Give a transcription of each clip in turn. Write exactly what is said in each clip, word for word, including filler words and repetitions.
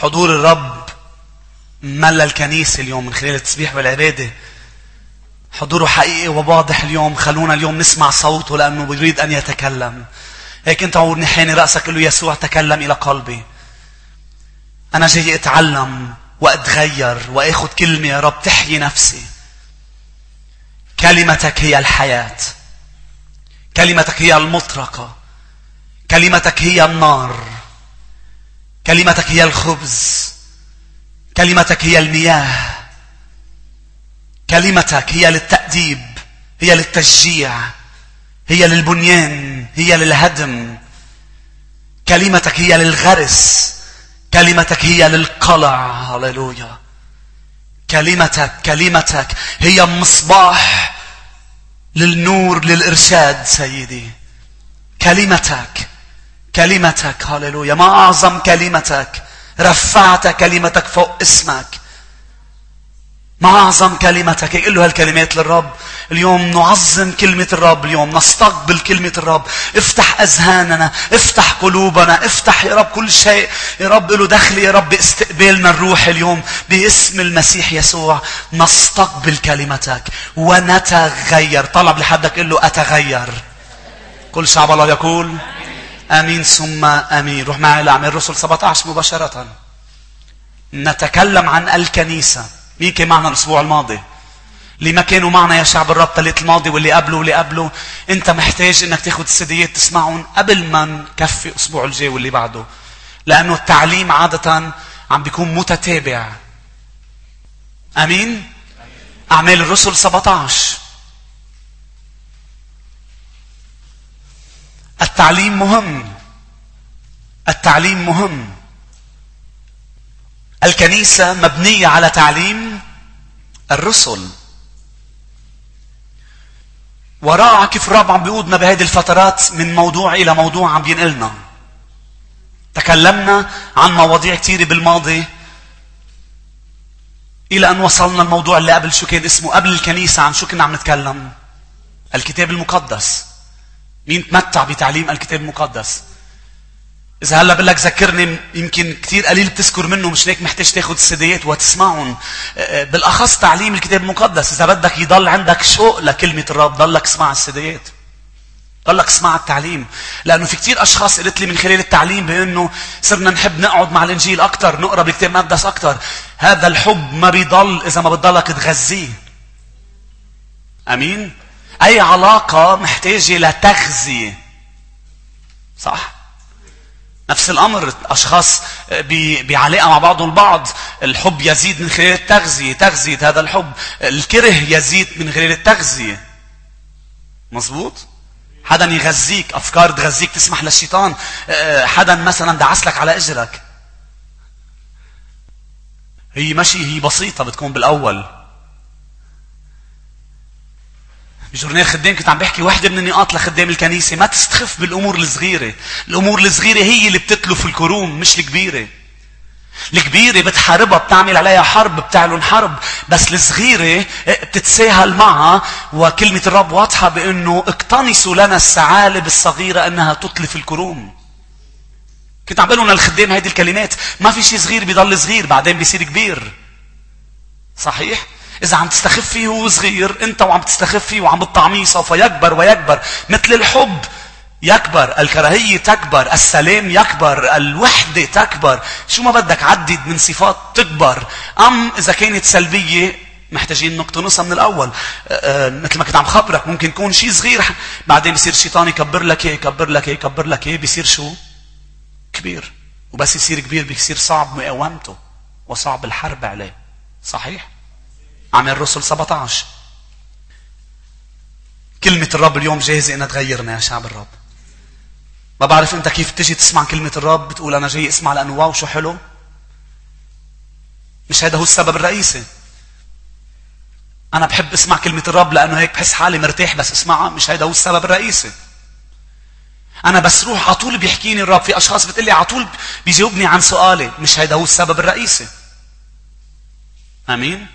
حضور الرب ملى الكنيسة اليوم من خلال التسبيح والعبادة. حضوره حقيقي وواضح اليوم. خلونا اليوم نسمع صوته لأنه يريد أن يتكلم. هيك أنت عورني حاني رأسك قل له يسوع تكلم إلى قلبي. أنا جاي أتعلم وأتغير وأخذ كلمة يا رب تحيي نفسي. كلمتك هي الحياة. كلمتك هي المطرقة. كلمتك هي النار. كلمتك هي الخبز. كلمتك هي المياه. كلمتك هي للتأديب، هي للتشجيع، هي للبنيان، هي للهدم. كلمتك هي للغرس. كلمتك هي للقلع. هللويا. كلمتك كلمتك هي مصباح للنور للإرشاد سيدي. كلمتك كلمتك هللويا. ما أعظم كلمتك. رفعت كلمتك فوق اسمك. ما أعظم كلمتك. يقول له هالكلمات للرب اليوم. نعظم كلمة الرب اليوم. نستقبل كلمة الرب. افتح أذهاننا، افتح قلوبنا، افتح يا رب كل شيء يا رب له دخل يا رب استقبالنا الروح اليوم باسم المسيح يسوع. نستقبل كلمتك ونتغير. طلب لحدك قل له أتغير. كل شعب الله يقول آمين ثم آمين. روح معي لأعمال الرسل سبعة عشر مباشرة. نتكلم عن الكنيسة. مين كان معنا الأسبوع الماضي؟ اللي ما كانوا معنا يا شعب الرب الثلاث الماضي واللي قبله واللي قبله، أنت محتاج إنك تاخد السيديات تسمعهم قبل ما نكفي الأسبوع الجاي واللي بعده. لأنه التعليم عادة عم بيكون متتابع. أمين؟ أعمال الرسل سبعة عشر. التعليم مهم. التعليم مهم. الكنيسة مبنية على تعليم الرسل. وراء كيف الرب عم بيقودنا بهذه الفترات من موضوع إلى موضوع عم بينقلنا. تكلمنا عن مواضيع كثيرة بالماضي إلى أن وصلنا الموضوع اللي قبل. شو كان اسمه قبل الكنيسة؟ عن شو كنا عم نتكلم؟ الكتاب المقدس. مين تمتع بتعليم الكتاب المقدس؟ إذا هلا بقول لك ذكرني يمكن كثير قليل بتذكر منه. مش هيك محتاج تاخذ السيديات وتسمعهم. بالأخص تعليم الكتاب المقدس. إذا بدك يضل عندك شوق لكلمة الرب ضلك اسمع السيديات. ضلك اسمع التعليم. لأنه في كثير أشخاص قلت لي من خلال التعليم بأنه صرنا نحب نقعد مع الإنجيل أكتر، نقرأ بالكتاب المقدس أكتر. هذا الحب ما بيضل إذا ما بتضلك تغذيه. أمين؟ أي علاقة محتاجة لتغذية. صح؟ نفس الأمر. أشخاص بعلاقة مع بعضهم البعض. الحب يزيد من خلال التغذية. تغذية هذا الحب. الكره يزيد من خلال التغذية. مظبوط؟ حدا يغذيك. أفكار تغذيك تسمح للشيطان. حدا مثلا دعس لك على أجرك. هي ماشي هي بسيطة بتكون بالأول. بجورنال خدام كنت عم بحكي واحدة من النقاط لخدام الكنيسة. ما تستخف بالأمور الصغيرة. الأمور الصغيرة هي اللي بتتلف الكروم مش الكبيرة. الكبيرة بتحاربها بتعمل عليها حرب بتعلن حرب. بس الصغيرة بتتساهل معها. وكلمة الرب واضحة بأنه اقتنصوا لنا الثعالب الصغيرة أنها تتلف الكروم. كنت عم بقول لنا الخدام هذه الكلمات. ما في شيء صغير بيضل صغير بعدين بيصير كبير. صحيح؟ إذا عم تستخف فيه وهو صغير أنت وعم تستخف فيه وعم بتطعميه سوف يكبر ويكبر. مثل الحب يكبر، الكراهية تكبر، السلام يكبر، الوحدة تكبر. شو ما بدك عدد من صفات تكبر. أم إذا كانت سلبية محتاجين نقتنصها من الأول. أه مثل ما كنت عم خبرك ممكن يكون شيء صغير بعدين بيصير الشيطان يكبر لك ايه يكبر لك ايه يكبر لك ايه بيصير شو؟ كبير. وبس يصير كبير بيصير صعب مقاومته وصعب الحرب عليه. صحيح؟ عمل الرسل سبعة عشر. كلمة الرب اليوم جاهزة انها تغيرنا يا شعب الرب. ما بعرف انت كيف تجي تسمع كلمة الرب بتقول انا جاي اسمع لانه واو شو حلو. مش هذا هو السبب الرئيسي. انا بحب اسمع كلمة الرب لانه هيك بحس حالي مرتاح بس اسمعها. مش هذا هو السبب الرئيسي. انا بس روح على طول بيحكيني الرب. في اشخاص بتقلي على طول بيجاوبني عن سؤالي. مش هذا هو السبب الرئيسي. امين.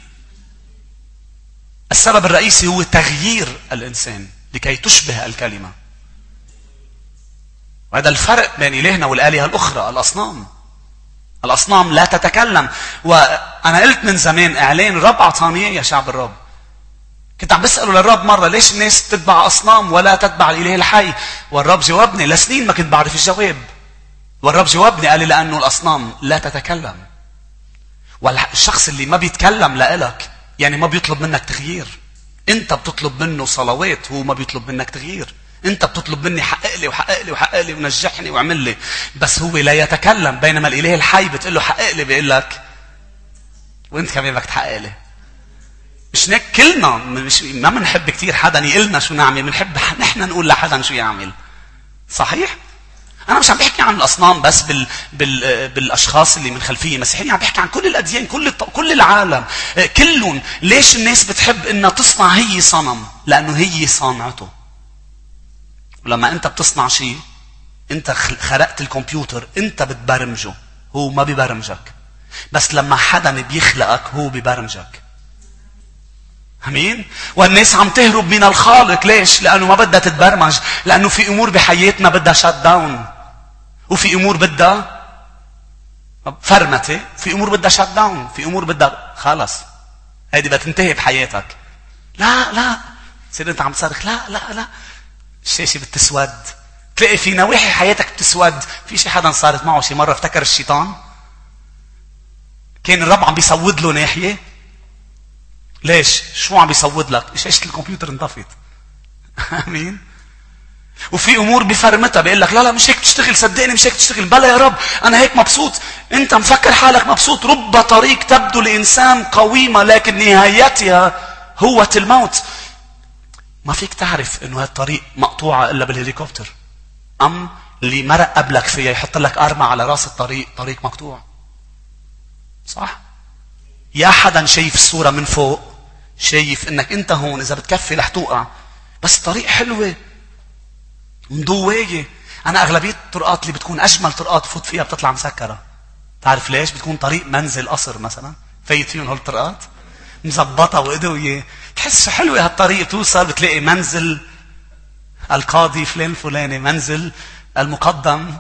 السبب الرئيسي هو تغيير الإنسان لكي تشبه الكلمة. وهذا الفرق بين إلهنا والآلهة الأخرى الأصنام. الأصنام لا تتكلم. وأنا قلت من زمان إعلان الرب أعطاني يا شعب الرب. كنت عم بسأله للرب مرة ليش الناس تتبع أصنام ولا تتبع الإله الحي؟ والرب جاوبني. لسنين ما كنت بعرف الجواب. والرب جاوبني قال لي لأنه الأصنام لا تتكلم. والشخص اللي ما بيتكلم لإلك يعني ما بيطلب منك تغيير. أنت بتطلب منه صلوات، هو ما بيطلب منك تغيير. أنت بتطلب مني حقق لي وحقق لي وحقق لي ونجحني وعمل لي، بس هو لا يتكلم. بينما الإله الحي بتقول له حقق لي، بيقول لك وأنت كمان بدك تحقق لي. مش هيك كلنا مش ما بنحب كتير حدا يقلنا شو نعمل، بنحب نحن نقول لحدا شو يعمل. صحيح؟ أنا مش عم بحكي عن الأصنام بس بال... بال... بالأشخاص اللي من خلفية مسيحية، عم بحكي عن كل الأديان، كل الط... كل العالم كلهم. ليش الناس بتحب إنها تصنع هي صنم؟ لأنه هي صانعته. ولما أنت بتصنع شيء أنت خلقت الكمبيوتر، أنت بتبرمجه، هو ما بيبرمجك. بس لما حدا بيخلقك هو بيبرمجك. امين. والناس عم تهرب من الخالق. ليش؟ لانه ما بدها تتبرمج. لانه في امور بحياتنا بدها شات داون، وفي امور بدها فرمته، في امور بدها شات داون، في امور بدها خلص هيدي بتنتهي بحياتك. لا لا تصير انت عم تصرخ لا لا لا الشاشه بتسود. تلاقي في نواحي حياتك بتسود. في شي حدا صارت معه شي مره افتكر الشيطان كان الرب عم بيسود له ناحيه. ليش؟ شو عم بيسود لك؟ شاشة الكمبيوتر انطفت. امين. وفي امور بفرمتها بيقول لك لا لا مش هيك تشتغل، صدقني مش هيك تشتغل. بلا يا رب انا هيك مبسوط. انت مفكر حالك مبسوط. رب طريق تبدو لانسان قويمه لكن نهايتها هو الموت. ما فيك تعرف انه هالطريق مقطوعه الا بالهليكوبتر. ام اللي مرق قبلك فيها يحط لك ارمى على راس الطريق، طريق مقطوع. صح؟ يا حدا شايف الصورة من فوق، شايف انك انت هون اذا بتكفي رح توقع، بس طريق حلوة مضوية. انا اغلبية الطرقات اللي بتكون اجمل طرقات فوت فيها بتطلع مسكرة. تعرف ليش؟ بتكون طريق منزل قصر مثلا، فايت فيهم هالطرقات مزبطة وقدوية، تحس حلوة هالطريق. توصل بتلاقي منزل القاضي فلان الفلاني، منزل المقدم.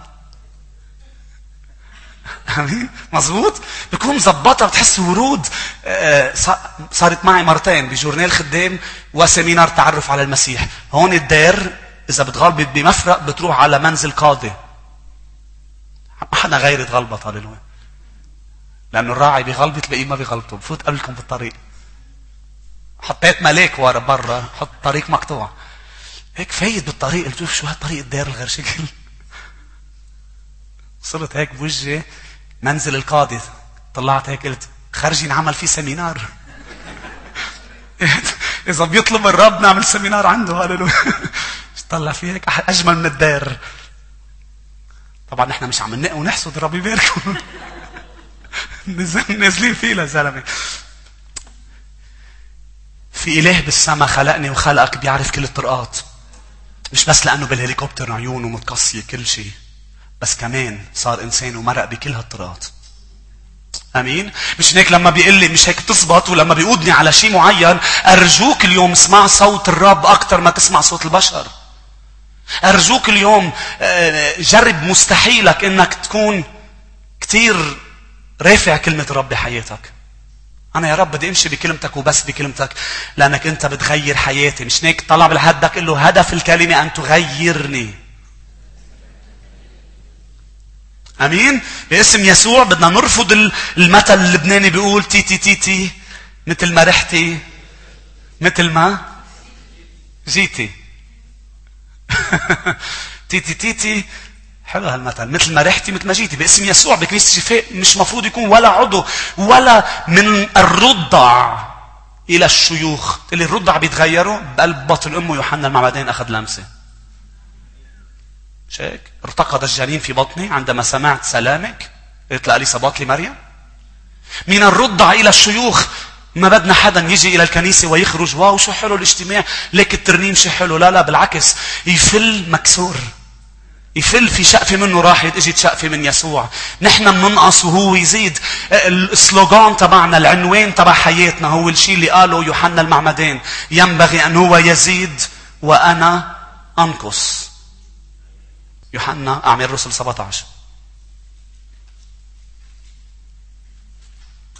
مظبوط. بكون مزبطه بتحس ورود. صارت معي مرتين بجورنال خدام وسيمينار تعرف على المسيح. هون الدير اذا بتغلبط بمفرق بتروح على منزل قاضي. ما حدا غير يتغلبط هاللوين، لانه الراعي بيغلبط تلاقيه ما بيغلبطه. بفوت قبلكم بالطريق، حطيت ملاك ورا برا، حط طريق مقطوع هيك فايت بالطريق. قلت شو هالطريق الدير الغير شكل. صرت هيك بوجهي منزل القاضي. طلعت هيك قلت خرجي نعمل فيه سيمينار. اذا بيطلب الرب نعمل سيمينار عنده. هاللويا. طلع فيه هيك اجمل من الدير. طبعا نحن مش عم ننقي ونحسد، الرب يباركه. نازلين فيه لزلمه. في اله بالسما خلقني وخلقك بيعرف كل الطرقات، مش بس لانه بالهليكوبتر عيونه متقصيه كل شيء، بس كمان صار انسان ومرق بكل هالطرقات. امين. مش هيك لما بيقول لي مش هيك تزبط، ولما بيقودني على شيء معين ارجوك اليوم اسمع صوت الرب اكثر ما تسمع صوت البشر. ارجوك اليوم جرب مستحيلك انك تكون كتير رافع كلمه الرب بحياتك. انا يا رب بدي امشي بكلمتك وبس بكلمتك، لانك انت بتغير حياتي. مش هيك طلع بالهدك قل له هدف الكلمه ان تغيرني. امين. باسم يسوع بدنا نرفض المثل اللبناني بيقول تي تي تي تي مثل ما رحتي مثل ما جيتي. تي تي تي تي حلو هالمثل، مثل ما رحتي مثل ما جيتي. باسم يسوع بكنيسة شفاء مش مفروض يكون ولا عضو ولا من الرضع الى الشيوخ. اللي الرضع بيتغيروا بقلب بطن امه. يوحنا المعمدان اخذ لمسه شيك، ارتقد الجنين في بطني عندما سمعت سلامك. قلت لأليصابات لمريم من الرضع الى الشيوخ. ما بدنا حدا يجي الى الكنيسه ويخرج واو شو حلو الاجتماع، ليك الترنيم شو حلو. لا لا بالعكس، يفل مكسور، يفل في شقفه منه راحت اجت شقفه من يسوع. نحن بننقص وهو يزيد. السلوغان تبعنا، العنوان تبع حياتنا هو الشيء اللي قاله يوحنا المعمدان، ينبغي ان هو يزيد وانا انقص. يوحنا أعمال الرسل سبعة عشر.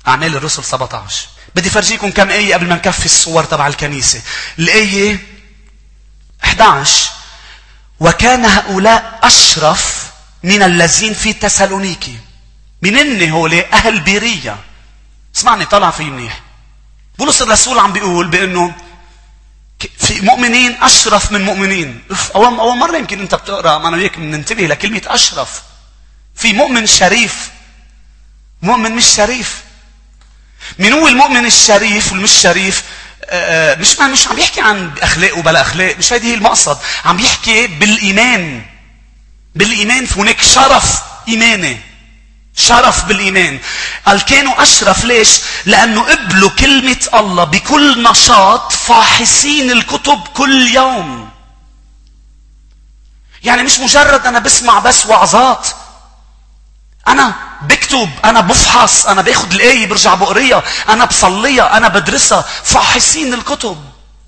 أعمال الرسل سبعة عشر. بدي فرجيكم كم آية قبل ما نكفي الصور تبع الكنيسة. الآية إحدى عشر: وكان هؤلاء أشرف من الذين في تسالونيكي. منين هؤلاء؟ أهل بيرية. اسمعني طلع في منيح. بولس الرسول عم بيقول بأنه في مؤمنين أشرف من مؤمنين. أول أول مرة يمكن أنت بتقرأ ما أنا وياك ننتبه لكلمة أشرف. في مؤمن شريف، مؤمن مش شريف. من هو المؤمن الشريف والمش شريف؟ آه مش مش عم يحكي عن أخلاق وبلا أخلاق، مش هذه هي المقصد. عم يحكي بالإيمان. بالإيمان هناك شرف إيماني، شرف بالإيمان. قال كانوا أشرف ليش؟ لأنه قبلوا كلمة الله بكل نشاط، فاحصين الكتب كل يوم. يعني مش مجرد أنا بسمع بس وعظات، أنا بكتب، أنا بفحص، أنا باخد الآية برجع بقريها، أنا بصليها، أنا بدرسها. فاحصين الكتب.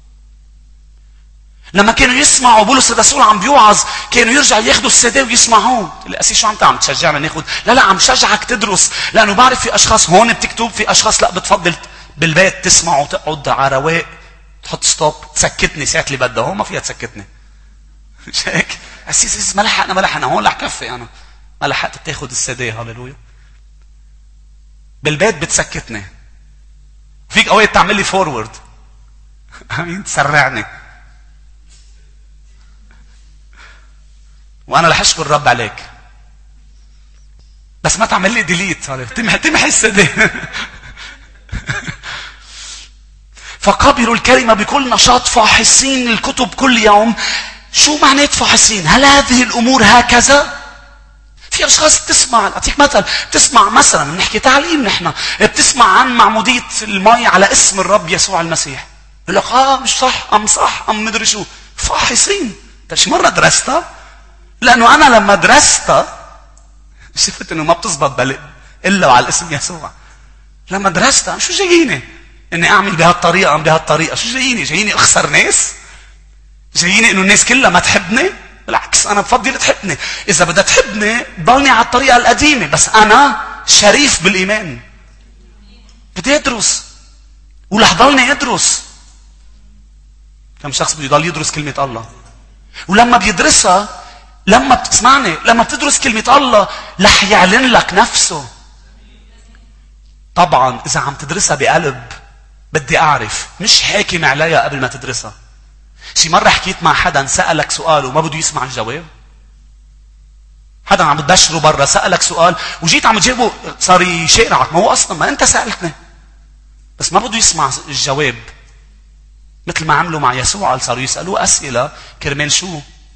لما كانوا يسمعوا بولس الرسول عم بيوعظ كانوا يرجعوا ياخدوا السيدي ويسمعوه. الأسيس شو عم تعمل؟ تشجعنا ناخد؟ لا لا، عم شجعك تدرس، لأنه بعرف في أشخاص هون بتكتب، في أشخاص لا بتفضل بالبيت تسمع وتقعد على رواق، تحط ستوب، تسكتني ساعة اللي بدها. هون ما فيها تسكتني. مش هيك؟ أسيس ما لحقنا ما لحقنا هون رح كفي أنا ما لحقت تاخد السيدي. هاليلويا. بالبيت بتسكتني. فيك أوقات تعمل لي فورورد. أمين تسرعني. وانا رح اشكر الرب عليك، بس ما تعمل لي ديليت. تمحي تمحي السدي. فقبلوا الكلمة بكل نشاط، فاحصين الكتب كل يوم. شو معنات فاحصين؟ هل هذه الامور هكذا؟ في اشخاص بتسمع، اعطيك مثل، بتسمع مثلا نحكي تعليم، نحن بتسمع عن معمودية الماء على اسم الرب يسوع المسيح، يقول لك اه مش صح، ام صح، ام مدري شو. فاحصين. انت شي مرة درستها؟ لأنه أنا لما درستها شفت إنه ما بتزبط بل إلا على الاسم يسوع. لما درستها شو جاييني؟ إني أعمل بهالطريقة أم بهالطريقة؟ شو جاييني؟ جاييني أخسر ناس؟ جاييني إنه الناس كلها ما تحبني؟ بالعكس أنا بفضل تحبني. إذا بدها تحبني ضلني على الطريقة القديمة، بس أنا شريف بالإيمان. بدي أدرس ورح ضلني أدرس. كم شخص بده يضل يدرس كلمة الله؟ ولما بيدرسها، لما بتسمعني، لما بتدرس كلمة الله رح يعلن لك نفسه. طبعا إذا عم تدرسها بقلب بدي أعرف، مش حاكم عليها قبل ما تدرسها. شي مرة حكيت مع حدا سألك سؤال وما بده يسمع الجواب. حدا عم بتبشره برا سألك سؤال وجيت عم تجاوبه صار يشارعك. ما هو أصلا ما أنت سألتني، بس ما بده يسمع الجواب. مثل ما عملوا مع يسوع، قال صاروا يسألوه أسئلة كرمال شو؟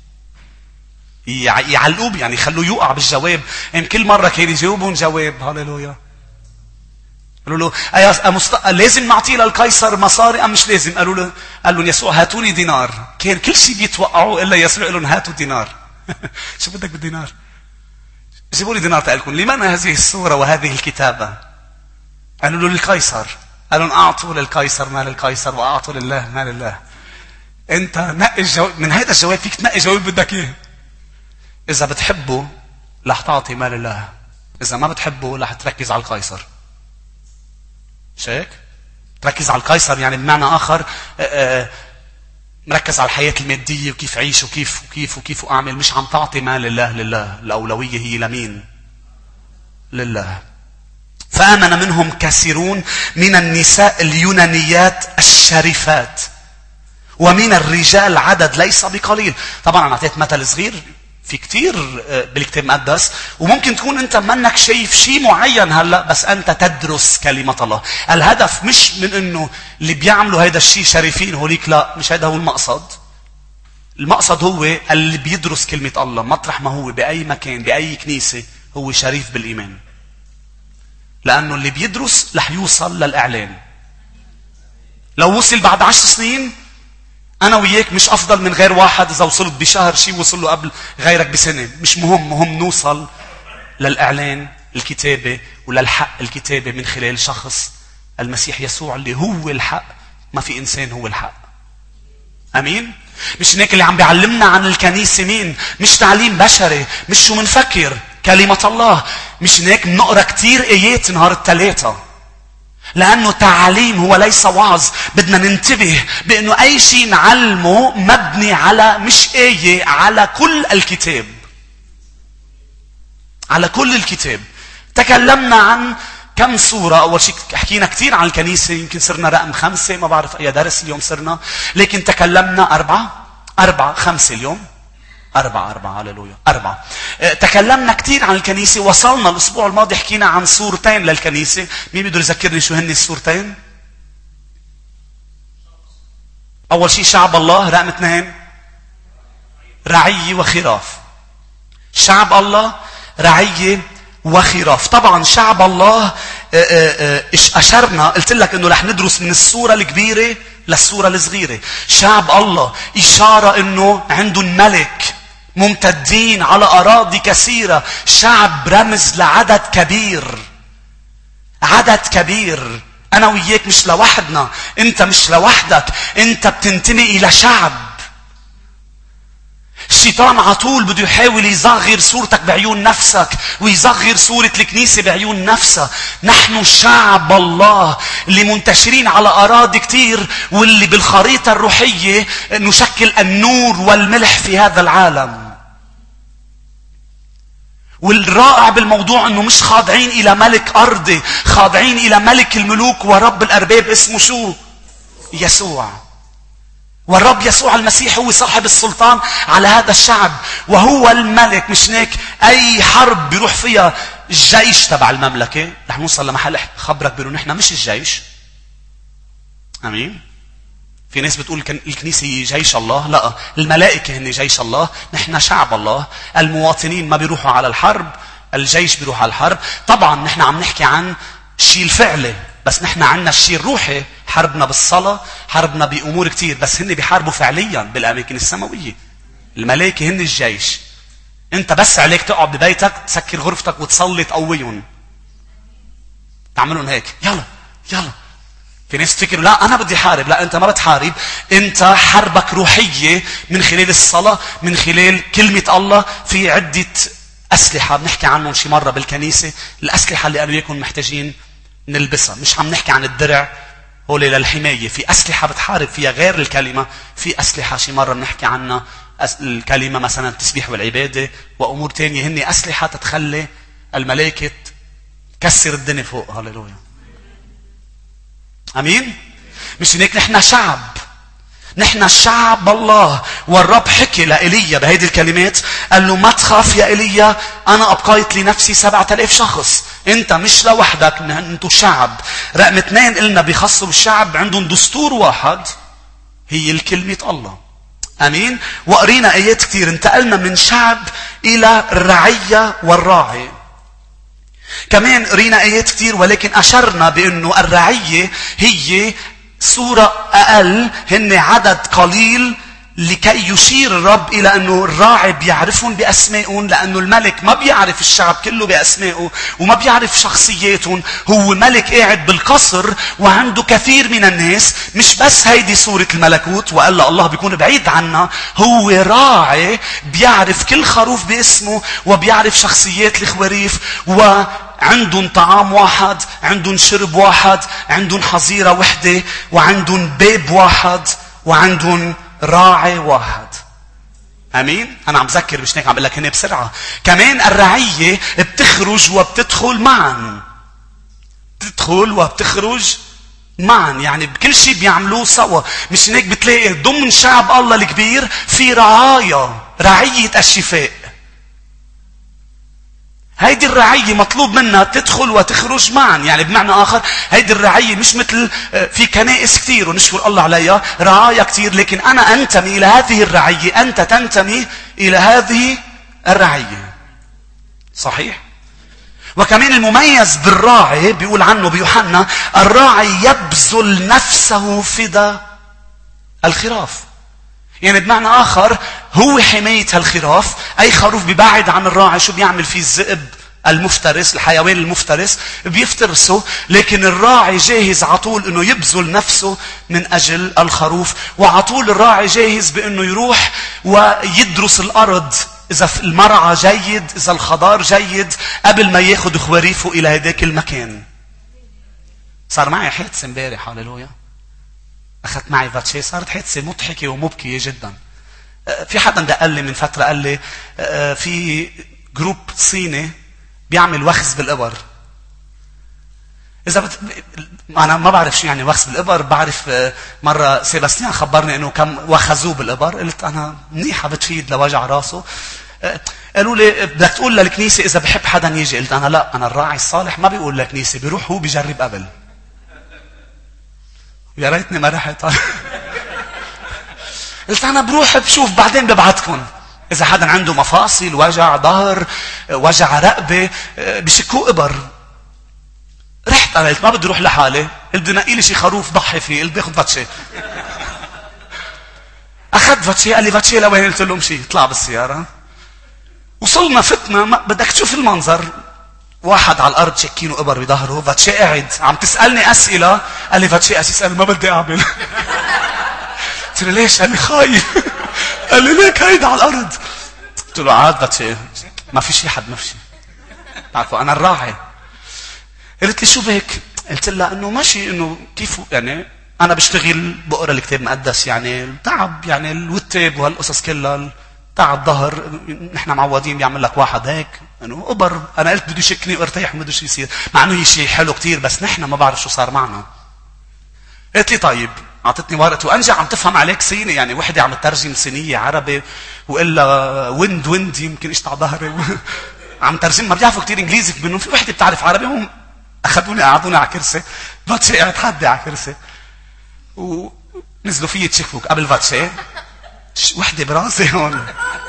يعلقوه، يعني يخلوه يوقع بالجواب. يعني كل مرة كان يجاوبون جواب. هاليلويا. قالوا له أي مست... لازم نعطيه للقيصر مصاري أم مش لازم؟ قالوا له قال لهم يسوع هاتوني دينار. كان كل شيء بيتوقعوا إلا يسوع قال لهم هاتوا دينار. شو بدك بالدينار؟ جيبوا لي دينار تقلكم. لمن هذه الصورة وهذه الكتابة؟ قالوا له للقيصر. قالوا أعطوا للقيصر ما للقيصر وأعطوا لله ما لله. أنت نقي الجواب. من هذا الجواب فيك تنقي جواب بدك إيه. إذا بتحبه رح تعطي مال الله، إذا ما بتحبه رح تركز على القيصر. مش هيك؟ تركز على القيصر يعني بمعنى آخر مركز على الحياة المادية وكيف أعيش وكيف وكيف وكيف وأعمل. مش عم تعطي مال لله. لله الأولوية هي لمين؟ لله. فآمن منهم كثيرون من النساء اليونانيات الشريفات ومن الرجال عدد ليس بقليل. طبعا أنا أعطيت مثل صغير، في كتير بالكتاب المقدس، وممكن تكون انت منك شايف شيء معين هلا، بس انت تدرس كلمة الله. الهدف مش من انه اللي بيعملوا هيدا الشيء شريفين هوليك، لا، مش هيدا هو المقصد. المقصد هو اللي بيدرس كلمة الله مطرح ما هو، بأي مكان، بأي كنيسة، هو شريف بالإيمان. لأنه اللي بيدرس رح يوصل للإعلان. لو وصل بعد عشر سنين أنا وياك مش أفضل من غير واحد إذا وصلت بشهر شيء وصل له قبل غيرك بسنة. مش مهم، مهم نوصل للإعلان الكتابة وللحق الكتابة من خلال شخص المسيح يسوع اللي هو الحق. ما في إنسان هو الحق. أمين؟ مش هناك اللي عم بيعلمنا عن الكنيسة مين؟ مش تعليم بشري، مش شو منفكر، كلمة الله. مش هناك بنقرأ كتير آيات نهار الثلاثة. لأنه تعليم هو ليس وعظ. بدنا ننتبه بأنه أي شيء نعلمه مبني على مش آية، على كل الكتاب، على كل الكتاب. تكلمنا عن كم صورة. أول شيء حكينا كثير عن الكنيسة، يمكن صرنا رقم خمسة، ما بعرف أي درس اليوم صرنا، لكن تكلمنا أربعة أربعة خمسة اليوم أربعة أربعة هاليلويا أربعة. اه تكلمنا كثير عن الكنيسة. وصلنا الأسبوع الماضي حكينا عن صورتين للكنيسة. مين بده يذكرني شو هن الصورتين؟ أول شيء شعب الله، رقم اثنين رعية وخراف. شعب الله، رعية وخراف. طبعا شعب الله أشرنا، قلت لك أنه رح ندرس من الصورة الكبيرة للصورة الصغيرة. شعب الله إشارة أنه عندهم ملك ممتدين على أراضي كثيرة. شعب رمز لعدد كبير، عدد كبير. أنا وياك مش لوحدنا، أنت مش لوحدك، أنت بتنتمي إلى شعب. الشيطان عطول بده يحاول يصغر صورتك بعيون نفسك، ويصغر صورة الكنيسة بعيون نفسها. نحن شعب الله اللي منتشرين على أراضي كتير، واللي بالخريطة الروحية نشكل النور والملح في هذا العالم. والرائع بالموضوع أنه مش خاضعين إلى ملك أرضي، خاضعين إلى ملك الملوك ورب الأرباب، اسمه شو؟ يسوع. والرب يسوع المسيح هو صاحب السلطان على هذا الشعب، وهو الملك. مش هيك أي حرب بيروح فيها الجيش تبع المملكة. رح نوصل لمحل خبرك بأنه نحن مش الجيش. أمين. في ناس بتقول الكنيسة جيش الله. لا، الملائكة هن جيش الله، نحن شعب الله. المواطنين ما بيروحوا على الحرب، الجيش بيروح على الحرب. طبعا نحن عم نحكي عن الشيء الفعلي، بس نحن عنا الشيء الروحي. حربنا بالصلاة، حربنا بأمور كتير، بس هن بيحاربوا فعليا بالأماكن السماوية. الملائكة هن الجيش. انت بس عليك تقعد ببيتك، تسكر غرفتك وتصلي، تقويهم، تعملون هيك. يلا يلا. في ناس تفكروا لا أنا بدي حارب. لا، أنت ما بتحارب. أنت حربك روحية من خلال الصلاة، من خلال كلمة الله. في عدة أسلحة بنحكي عنهم شي مرة بالكنيسة، الأسلحة اللي قالوا يكون محتاجين نلبسها. مش عم نحكي عن الدرع هو للحماية. في أسلحة بتحارب فيها غير الكلمة. في أسلحة شي مرة بنحكي عنها، الكلمة مثلا التسبيح والعبادة، وأمور تانية هن أسلحة تتخلي الملائكة كسر الدنيا فوق. هاليلويا. أمين. مش هيك نحن شعب، نحن شعب الله. والرب حكي لإيليا بهيدي الكلمات، قال له ما تخاف يا إيليا، أنا أبقيت لنفسي سبعة آلاف شخص. أنت مش لوحدك، أنتوا شعب. رقم اثنين قلنا بيخصوا الشعب عندهم دستور واحد، هي الكلمة الله. أمين. وقرينا آيات كتير. انتقلنا من شعب إلى الرعية والراعي. كمان قرينا آيات كتير، ولكن أشرنا بأنه الرعية هي صورة أقل، هن عدد قليل، لكي يشير الرب إلى أنه الراعي بيعرفهم بأسمائهم. لأنه الملك ما بيعرف الشعب كله بأسمائه، وما بيعرف شخصياتهم. هو ملك قاعد بالقصر وعنده كثير من الناس. مش بس هيدي صورة الملكوت، وقال الله بيكون بعيد عنا. هو راعي بيعرف كل خروف باسمه، وبيعرف شخصيات الخواريف، و عندهم طعام واحد، عندهم شرب واحد، عندهم حظيرة وحدة، وعندهم باب واحد، وعندهم راعي واحد. أمين. أنا عم ذكر، مش هيك عم بقول لك هنا بسرعة. كمان الرعية بتخرج وبتدخل معا، تدخل وبتخرج معا، يعني بكل شيء بيعملوه سوا. مش هيك بتلاقي ضمن شعب الله الكبير في رعاية، رعية الشفاء. هيدي الرعية مطلوب منها تدخل وتخرج معا. يعني بمعنى آخر، هيدي الرعية مش مثل في كنائس كتير ونشكر الله عليها، رعاية كتير، لكن أنا أنتمي إلى هذه الرعية، أنت تنتمي إلى هذه الرعية. صحيح؟ وكمان المميز بالراعي بيقول عنه بيوحنا، الراعي يبذل نفسه فدا الخراف. يعني بمعنى آخر هو حماية هالخراف. أي خروف بيبعد عن الراعي شو بيعمل فيه؟ الذئب المفترس، الحيوان المفترس، بيفترسه. لكن الراعي جاهز عطول انه يبذل نفسه من اجل الخروف. وعطول الراعي جاهز بانه يروح ويدرس الارض، اذا المرعى جيد، اذا الخضار جيد، قبل ما ياخذ خواريفه الى هداك المكان. صار معي حادثة امبارح، هاليلويا. اخذت معي فاتشي، صارت حادثة مضحكة ومبكية جدا. في حدا دق لي من فترة قال لي في جروب صيني بيعمل وخز بالإبر. إذا بت... أنا ما بعرف شو يعني وخز بالإبر. بعرف مرة سيباستيان خبرني إنه كم وخزوه بالإبر. قلت أنا منيحة بتفيد لوجع راسه. قالوا لي بدك تقول للكنيسة إذا بحب حدا يجي. قلت أنا لا، أنا الراعي الصالح ما بيقول للكنيسة، بيروح هو بيجرب قبل. يا ريتني ما رحت. قلت أنا بروح بشوف بعدين ببعتكم. إذا حدا عنده مفاصل، وجع ظهر، وجع رقبة، بشكوه إبر. رحت أنا، قلت ما بدي أروح لحالي. قلت بدي نقي لي شي خروف ضحي فيه. قلت باخذ فاتشي. أخذت فاتشي. قال لي فاتشي لوين؟ قلت له امشي. طلع بالسيارة. وصلنا فتنا، ما بدك تشوف المنظر. واحد على الأرض شكينه إبر بظهره. فاتشي قاعد عم تسألني أسئلة. قال لي فاتشي أسيس، أنا ما بدي أعمل. قلت له ليش؟ قال لي خايف. قال لي ليك هيدا على الأرض؟ قلت له عاد فاتشي، ما في شي حد، ما في شي. تعرفوا أنا الراعي. قلت لي شو بك؟ قلت لها انه ماشي، انه كيف يعني انا بشتغل بقرا الكتاب المقدس، يعني تعب، يعني الوتاب وهالقصص كلها، تعب ظهر، نحن معودين بيعمل لك واحد هيك انه ابر. انا قلت بده يشكني وارتاح، ما بده شيء يصير، مع انه هي شيء حلو كتير، بس نحن ما بعرف شو صار معنا. قلت لي طيب. اعطتني ورقه وانجا عم تفهم عليك صيني، يعني وحده عم تترجم صينيه عربي، والا ويند ويند يمكن اشتع ظهري. عم ترجم، ما بيعرفوا كتير انجليزي منهم. في وحده بتعرف عربي. هم اخذوني قعدوني على كرسي. فاتشي قاعد حدي على كرسي، ونزلوا فيي تشكفوك قبل فاتشي. وحده براسي هون،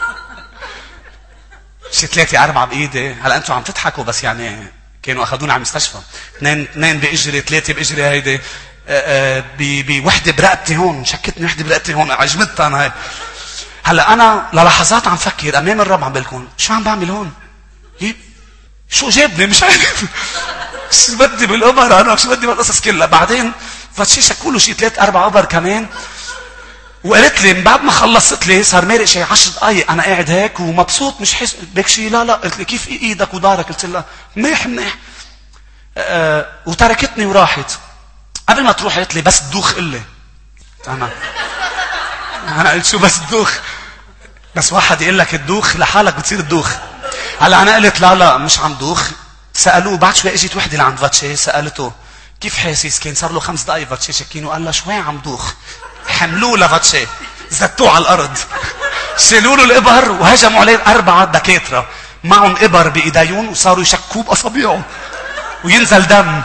شي ثلاثة أربعة بإيدي. هلا أنتوا عم تضحكوا، بس يعني كانوا أخذوني على المستشفى. اثنين اثنين بإجري، ثلاثة بإجري. هيدي بوحدة برقبتي هون، شكتني وحدة برقبتي هون، عجمت أنا هيك. هلا أنا للحظات عم فكر أمام الرب، عم بقول شو عم بعمل هون؟ شو جابني؟ مش عارف شو بدي بالقبر أنا، شو بدي بالقصص كلها. بعدين فاتشي شكوله شي ثلاث أربع قبر كمان. وقالت لي بعد ما خلصت لي، صار مارق شي عشر دقايق أنا قاعد هيك ومبسوط، مش حس بك شي. لا لا. قلت لي كيف إيدك ودارك؟ قلت لها منيح منيح. أه وتركتني وراحت. قبل ما تروح قالت لي بس تدوخ قلي. أنا أنا قلت شو بس تدوخ؟ بس واحد يقول لك تدوخ لحالك بتصير تدوخ. هلا أنا قلت لا لا مش عم دوخ. سألوه بعد شوي، اجت وحده لعند فاتشي، سألته كيف حاسس؟ كان صار له خمس دقايق فاتشي شكينه. قال له شوي عم دوخ. حملوه لفاتشي، زتوه على الارض، شالوا له الابر، وهجموا عليه اربعه دكاتره معهم ابر بايديهم، وصاروا يشكوه باصابعهم وينزل دم.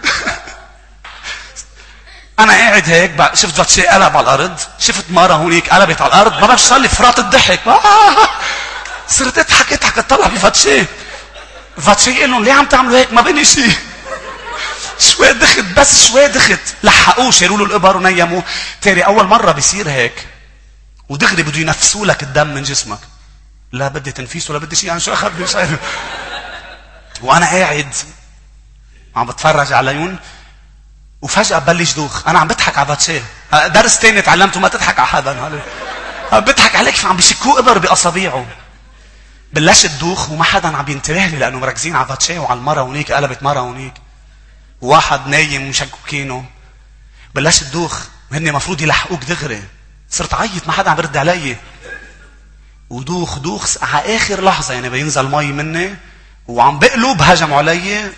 انا قاعد هيك، شفت فاتشي قلب على الارض، شفت مره هونيك قلبت على الارض، ما بعرف صار لي فرط الضحك. صرت اضحك اضحك اطلع بفاتشي. فاتشي يقول لهم ليه عم تعملوا هيك؟ ما بني شيء. شوي دخت، بس شوي دخت، لحقوه، شالوا له الابر ونيموه. تاري اول مره بيصير هيك، ودغري بده ينفسوا لك الدم من جسمك. لا بدي تنفيس ولا بدي شيء، انا شو اخذني مش عارف. وانا قاعد عم بتفرج عليهم، وفجاه ببلش دوخ. انا عم بضحك على فاتشي. درس تاني تعلمته، ما تضحك على حدا. عم بضحك عليك، فعم بيشكوه ابر باصابيعه. بلشت دوخ وما حدا عم ينتبه لي، لانه مركزين على فاتشي وعلى المره هونيك، قلبت مره هونيك، واحد نايم ومشككينه. بلشت دوخ، وهن مفروض يلحقوك دغري. صرت عيط، ما حدا عم برد علي. ودوخ دوخ على اخر لحظه، يعني بينزل مي مني وعم بقلب، هجموا علي،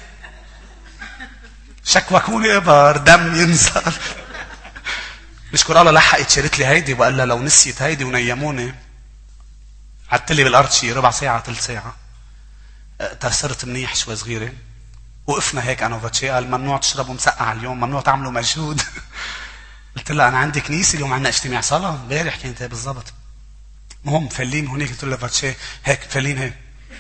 شكوكوني ابر، دم ينزل. بشكر الله لحقت شريت لي هيدي، وقال لها لو نسيت هيدي ونيموني. قعدت لي بالارض شي ربع ساعه ثلث ساعه. ترسرت منيح شوي صغيره. وقفنا هيك انا وفاتشي، قال ممنوع تشربوا مسقع اليوم، ممنوع تعملوا مجهود. قلت له انا عندي كنيسه اليوم، عندنا اجتماع صلاه امبارح كانت بالضبط. المهم فلين هونيك، قلت له فاتشي هيك فلين هيك،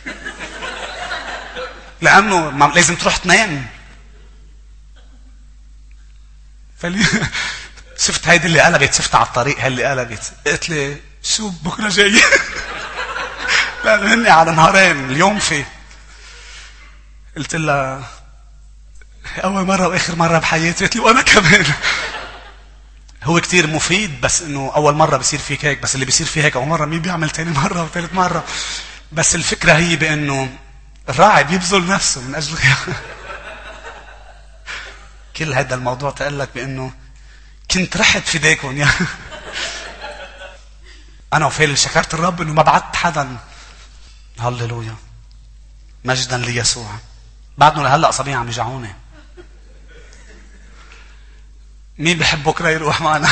لانه لازم تروح تنام. فلين شفت هيدي اللي قلبت، شفت على الطريق هاللي قلبت. قلت لي شو بكره جاي؟ لانه هني على نهارين، اليوم في. قلت لها اول مره واخر مره بحياتي. قلت لي وانا كمان. هو كتير مفيد، بس انه اول مره بصير فيك هيك، بس اللي بيصير فيه هيك اول مره مين بيعمل تاني مره وثالث مره. بس الفكره هي بانه الراعي بيبذل نفسه من اجل كل هذا الموضوع تقول لك بأنه كنت رحت فداكم يا أنا وفيل شكرت الرب أنه ما بعت حدا. هللويا، مجدا ليسوع. بعدنا لهلا أصابعي عم يجعوني. مين بحب بكره يروح معنا؟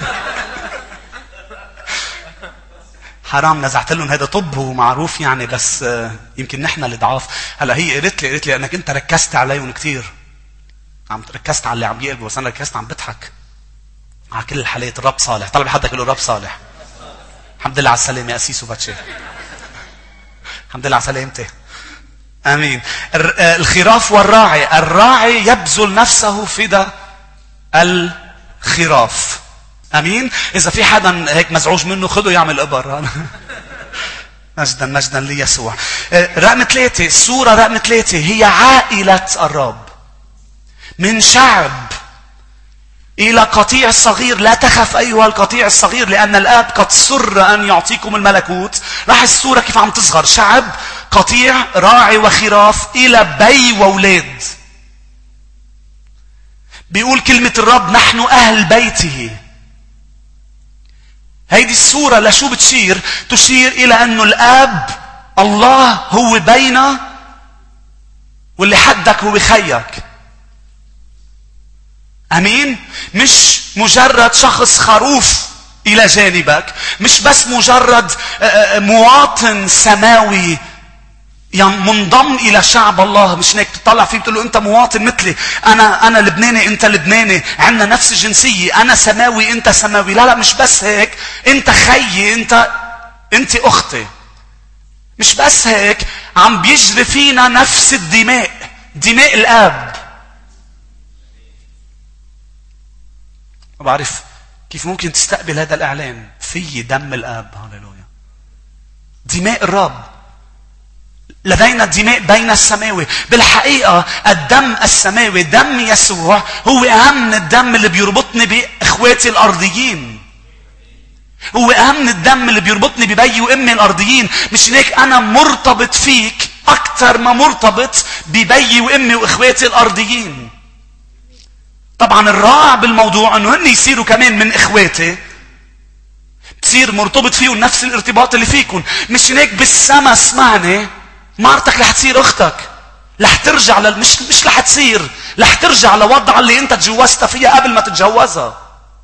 حرام نزعت لهم هذا طب ومعروف يعني، بس يمكن نحن اللي ضعاف. هلا هي قالت لي قالت لي انك انت ركزت عليهم كثير، عم ركزت على اللي عم يقلبوا، بس انا ركزت عم بضحك على كل الحالات. الرب صالح. طلب حدك يقول الرب صالح. الحمد لله على السلامه يا اسيس وباتشي. الحمد لله على سلامتي. امين. الخراف والراعي. الراعي يبذل نفسه فدا الخراف. امين. اذا في حدا هيك مزعوج منه خده يعمل ابر. مجدا مجدا ليسوع. رقم ثلاثة، السورة رقم ثلاثة هي عائلة الرب. من شعب إلى قطيع صغير. لا تخف أيها القطيع الصغير لأن الآب قد سر أن يعطيكم الملكوت. راح السورة كيف عم تصغر. شعب، قطيع، راعي وخراف، إلى بي وولاد. بيقول كلمة الرب نحن أهل بيته. هيدي السورة لشو بتشير؟ تشير إلى أنه الآب الله هو بينا، واللي حدك هو خيك. أمين. مش مجرد شخص خروف إلى جانبك، مش بس مجرد مواطن سماوي منضم إلى شعب الله. مش هيك تطلع فيه بتقول له أنت مواطن مثلي، أنا أنا لبناني أنت لبناني، عندنا نفس الجنسية، أنا سماوي أنت سماوي. لا لا، مش بس هيك، أنت خيي، أنت أنت أختي. مش بس هيك، عم بيجري فينا نفس الدماء، دماء الآب. ما بعرف كيف ممكن تستقبل هذا الإعلان. في دم الآب. هاليلويا. دماء الرب. لدينا دماء بين السماوي. بالحقيقة الدم السماوي، دم يسوع، هو أهم من الدم اللي بيربطني بإخواتي الأرضيين. هو أهم من الدم اللي بيربطني ببي وأمي الأرضيين. مش هيك أنا مرتبط فيك أكثر ما مرتبط ببي وأمي وإخواتي الأرضيين. طبعا الرائع بالموضوع أنه هن يصيروا كمان من إخواتي، بصير مرتبط فيهم نفس الارتباط اللي فيكم. مش هيك بالسما اسمعني، مرتك رح تصير اختك، رح ترجع لل... مش مش رح تصير، رح ترجع لوضع اللي انت تجوزتها فيها قبل ما تتجوزها.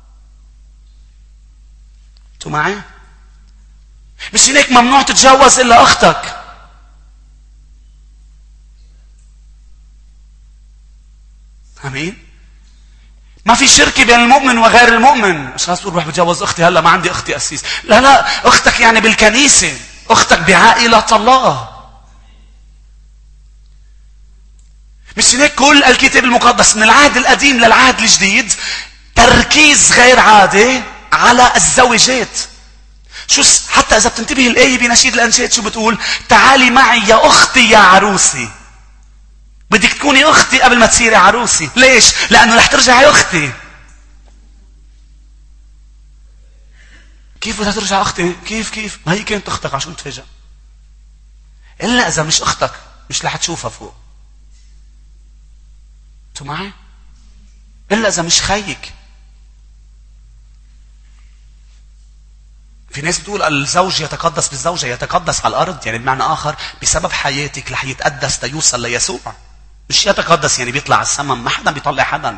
انتوا معي؟ مش هيك ممنوع تتجوز الا اختك. امين. ما في شركة بين المؤمن وغير المؤمن. مش خلاص تقول روح بتجوز اختي، هلا ما عندي اختي اسيس. لا لا، اختك يعني بالكنيسة، اختك بعائلة الله. مش هيك كل الكتاب المقدس من العهد القديم للعهد الجديد تركيز غير عادي على الزوجات. شو حتى اذا بتنتبه الايه بنشيد الانشاد شو بتقول؟ تعالي معي يا اختي يا عروسي. بدك تكوني اختي قبل ما تصيري عروسي. ليش؟ لانه رح ترجعي اختي. كيف بدها ترجع اختي؟ كيف كيف ما هي كانت اختك، عشان تفاجئ. الا اذا مش اختك مش رح تشوفها فوق. انتوا معي؟ الا اذا مش خيك. في ناس بتقول الزوج يتقدس بالزوجة، يتقدس على الارض، يعني بمعنى اخر بسبب حياتك رح يتقدس تيوصل ليسوع. مش يتقدس يعني بيطلع على السماء، ما حدا بيطلع حدا.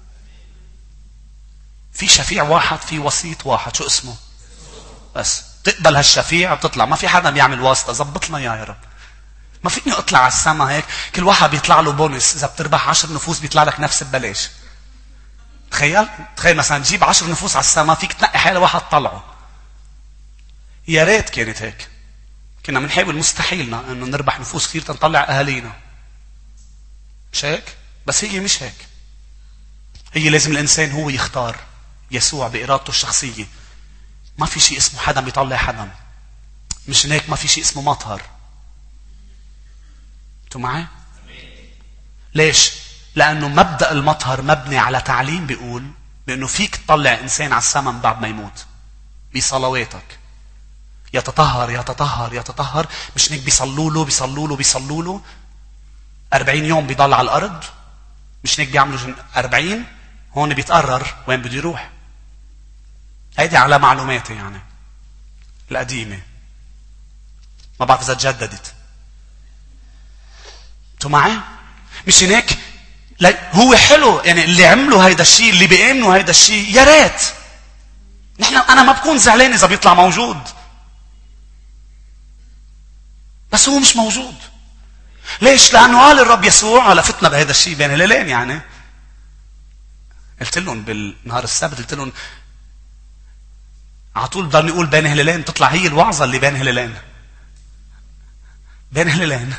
في شفيع واحد، في وسيط واحد، شو اسمه؟ بس تقبل هالشفيع بتطلع. ما في حدا بيعمل واسطة. زبط لنا يا رب. ما فيني اطلع على السماء هيك كل واحد بيطلع له بونس. اذا بتربح عشر نفوس بيطلع لك نفس ببلاش. تخيل تخيل مثلا تجيب عشر نفوس على السماء، فيك تنقي حالة واحد طلعه. يا ريت كانت هيك. كنا بنحاول مستحيلنا انه نربح نفوس كثير تنطلع اهالينا. مش هيك؟ بس هي مش هيك. هي لازم الانسان هو يختار يسوع بارادته الشخصيه. ما في شيء اسمه حدا بيطلع حدا. مش هيك؟ ما في شيء اسمه مطهر. انتوا معي؟ ليش؟ لانه مبدا المطهر مبني على تعليم بيقول بانه فيك تطلع انسان على السماء بعد ما يموت بصلواتك. يتطهر يتطهر يتطهر. مش هيك بيصلوا له بيصلوا له بيصلوا له أربعين يوم بيضل على الارض، مش هيك بيعملوا أربعين؟ هون بيتقرر وين بده يروح. هيدي على معلوماتي يعني القديمة، ما بعرف إذا تجددت. انتوا معي؟ مش هيك هو حلو يعني اللي عملوا هيدا الشيء، اللي بيأمنوا هيدا الشيء، يا ريت. نحن انا ما بكون زعلان اذا بيطلع موجود، بس هو مش موجود. ليش؟ لانه قال الرب يسوع لفتنا بهذا الشيء بين هلالين. يعني قلت لهم بالنهار السبت، قلت لهم على طول بضل نقول بين هلالين، تطلع هي الوعظه اللي بين هلالين. بين هلالين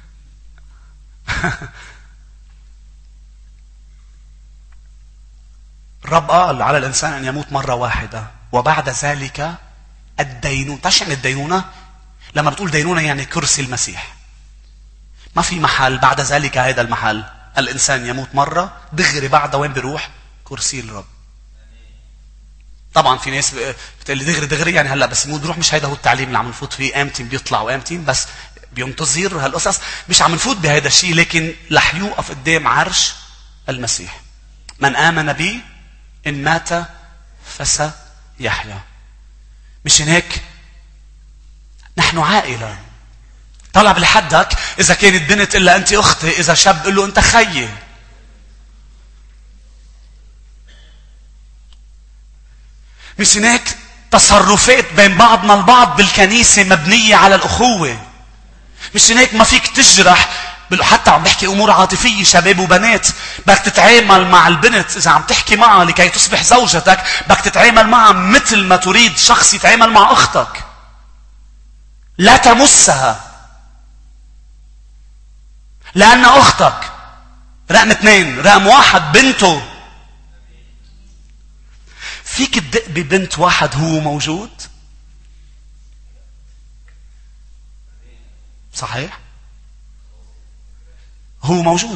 الرب قال على الإنسان أن يموت مرة واحدة وبعد ذلك الدينونة. تعرف يعني الدينونة؟ لما بتقول دينونة يعني كرسي المسيح. ما في محل بعد ذلك. هذا المحل الإنسان يموت مرة دغري بعد وين بيروح؟ كرسي الرب. طبعا في ناس بتقول لي دغري دغري يعني هلا بس يموت بيروح. مش هيدا هو التعليم اللي عم نفوت فيه. امتين بيطلع وامتين بس بينتظر هالقصص. مش عم نفوت بهذا الشيء، لكن رح يوقف قدام عرش المسيح. من آمن بي إن مات فسيحيا. مش هيك نحن عائلة. طلع لحدك إذا كانت بنت إلا أنت أختي، إذا شاب قل له أنت خيي. مش هيك تصرفات بين بعضنا البعض بالكنيسة مبنية على الأخوة. مش هيك ما فيك تجرح. حتى عم بحكي امور عاطفيه شباب وبنات، بدك تتعامل مع البنت اذا عم تحكي معها لكي تصبح زوجتك، بدك تتعامل معها مثل ما تريد شخص يتعامل مع اختك. لا تمسها لان اختك. رقم اثنين. رقم واحد بنته. فيك تدق ببنت واحد هو موجود؟ صحيح؟ هو موجود.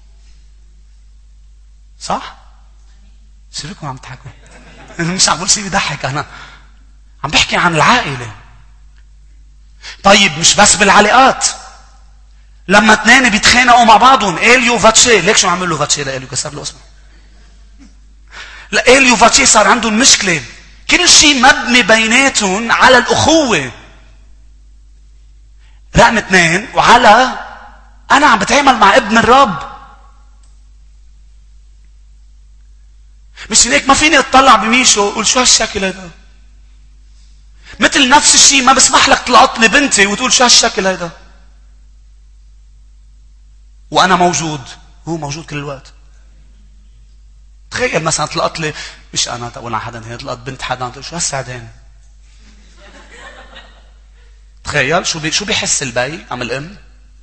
صح؟ شو بكم عم تحكوا؟ مش عم بقول شيء بيضحك. انا عم بحكي عن العائله. طيب مش بس بالعلاقات. لما اثنين بيتخانقوا مع بعضهم، اليو فاتشي، ليك شو عمل له فاتشي لإليو؟ كسر له اسمه. لا اليو فاتشي صار عندهم مشكله. كل شيء مبني بيناتهم على الاخوه. رقم اثنين وعلى أنا عم بتعامل مع ابن الرب. مش هيك ما فيني اطلع بميشو وقول شو هالشكل هذا. مثل نفس الشيء ما بسمح لك تلقط لي بنتي وتقول شو هالشكل هذا. وأنا موجود، هو موجود كل الوقت. تخيل مثلا تلقط لي، مش أنا تقول عن حدا، هي تلقط بنت حدا تقول شو هالسعدان. تخيل شو بي شو بيحس البي عم الأم.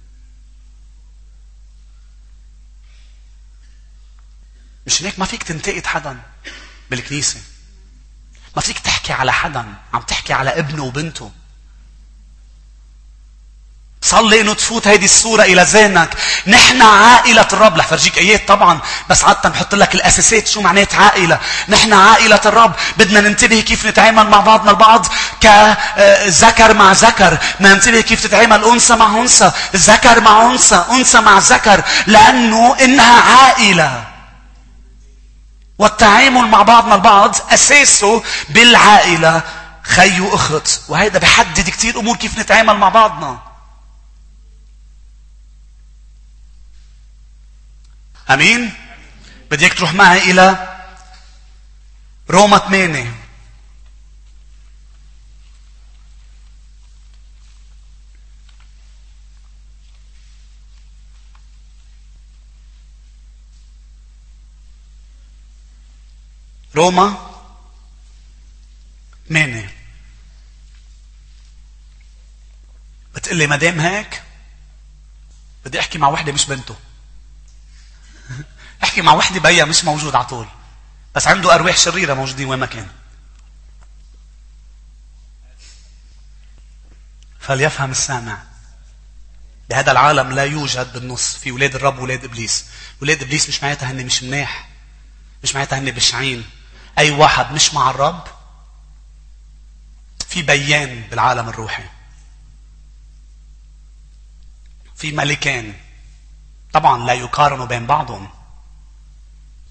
مش هيك ما فيك تنتقد حدا بالكنيسة. ما فيك تحكي على حدا. عم تحكي على ابنه وبنته. صلي انه تفوت هيدي الصورة الى ذهنك. نحن عائلة الرب. رح فرجيك ايات طبعا، بس عادة بحط لك الاساسات شو معنات عائلة. نحن عائلة الرب. بدنا ننتبه كيف نتعامل مع بعضنا البعض كذكر مع ذكر. بدنا ننتبه كيف تتعامل انثى مع انثى، ذكر مع انثى، انثى مع ذكر، لانه انها عائلة. والتعامل مع بعضنا البعض أساسه بالعائلة خي وأخت. وهذا بحدد كتير أمور كيف نتعامل مع بعضنا. أمين؟ بديك تروح معي إلى روما ثمانية. روما ثمانية. بتقلي مدام هيك بدي احكي مع وحده مش بنته. احكي مع وحده بيا مش موجود على طول، بس عنده ارواح شريره موجودين وين ما كان. فليفهم السامع. بهذا العالم لا يوجد بالنص في ولاد الرب وولاد ابليس. ولاد ابليس مش معناتها هن مش مناح، مش معناتها هن بشعين. اي واحد مش مع الرب في بيان بالعالم الروحي. في ملكان طبعا لا يقارنوا بين بعضهم،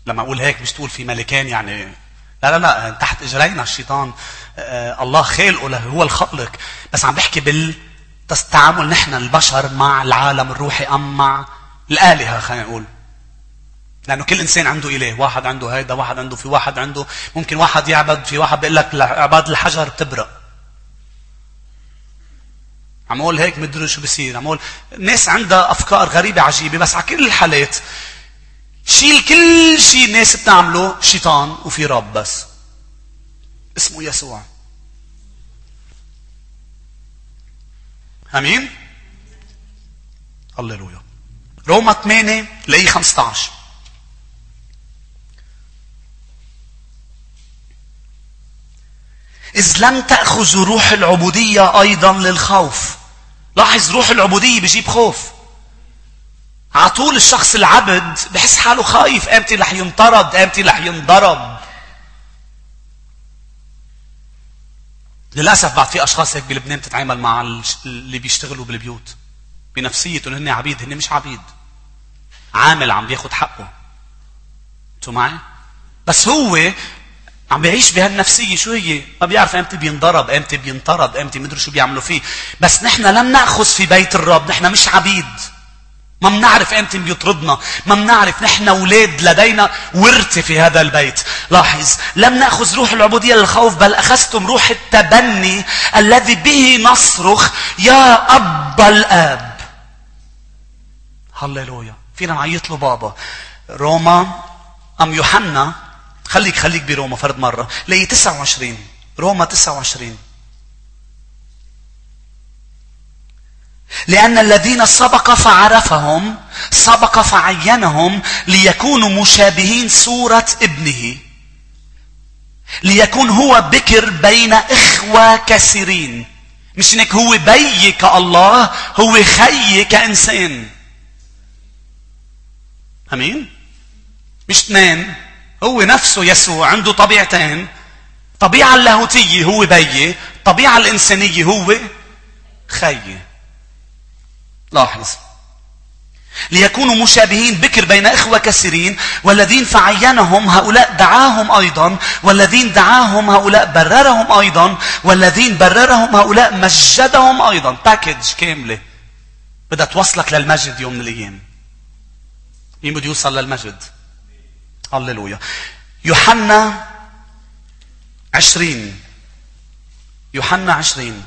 لما اقول هيك مش تقول في ملكين يعني لا لا لا تحت اجرينا الشيطان. آه الله خالقه له هو الخالق، بس عم بحكي بالتعامل نحن البشر مع العالم الروحي ام مع الالهه. خلينا نقول لانه كل انسان عنده اله، واحد عنده هيدا، واحد عنده في واحد عنده ممكن واحد يعبد، في واحد بيقول لك عباد الحجر بتبرق. عم اقول هيك مدري شو بصير. عم اقول الناس عندها افكار غريبه عجيبه، بس على كل الحالات شيل كل شيء الناس بتعمله شيطان وفي رب بس اسمه يسوع. امين. هللويا. روما ثمانية لأي خمسة عشر. إذ لم تأخذوا روح العبودية أيضا للخوف. لاحظ روح العبودية بيجيب خوف. على طول الشخص العبد بحس حاله خايف، امتى رح ينطرد، امتى رح ينضرب. للأسف بعد في أشخاص هيك بلبنان بتتعامل مع اللي بيشتغلوا بالبيوت بنفسيتهم هن عبيد. هن مش عبيد، عامل عم بياخد حقه. انتوا معي؟ بس هو عم بيعيش بهالنفسية. شو هي؟ ما بيعرف امتى بينضرب، امتى بينطرد، امتى مدري شو بيعملوا فيه. بس نحن لم نأخذ في بيت الرب، نحن مش عبيد. ما منعرف امتى بيطردنا، ما منعرف. نحن اولاد، لدينا ورثة في هذا البيت. لاحظ، لم نأخذ روح العبودية للخوف، بل أخذتم روح التبني الذي به نصرخ يا أب الآب. هللويا. فينا نعيط له بابا. روما أم يوحنا، خليك خليك بروما فرد مرة لي تسعة وعشرين. روما تسعة وعشرين. لأن الذين سبق فعرفهم سبق فعينهم ليكونوا مشابهين صورة ابنه، ليكون هو بكر بين إخوة كثيرين. مش إنك هو بي كالله، هو خي كإنسان. أمين. مش اثنين، هو نفسه يسوع عنده طبيعتين. طبيعة اللاهوتية هو بي، طبيعة الإنسانية هو خي. لاحظ، ليكونوا مشابهين بكر بين إخوة كثيرين، والذين فعينهم هؤلاء دعاهم أيضا، والذين دعاهم هؤلاء بررهم أيضا، والذين بررهم هؤلاء مجدهم أيضا. باكج كاملة بدها توصلك للمجد يوم من الأيام. مين بده يوصل للمجد؟ هللويا. يوحنا عشرين. يوحنا عشرين.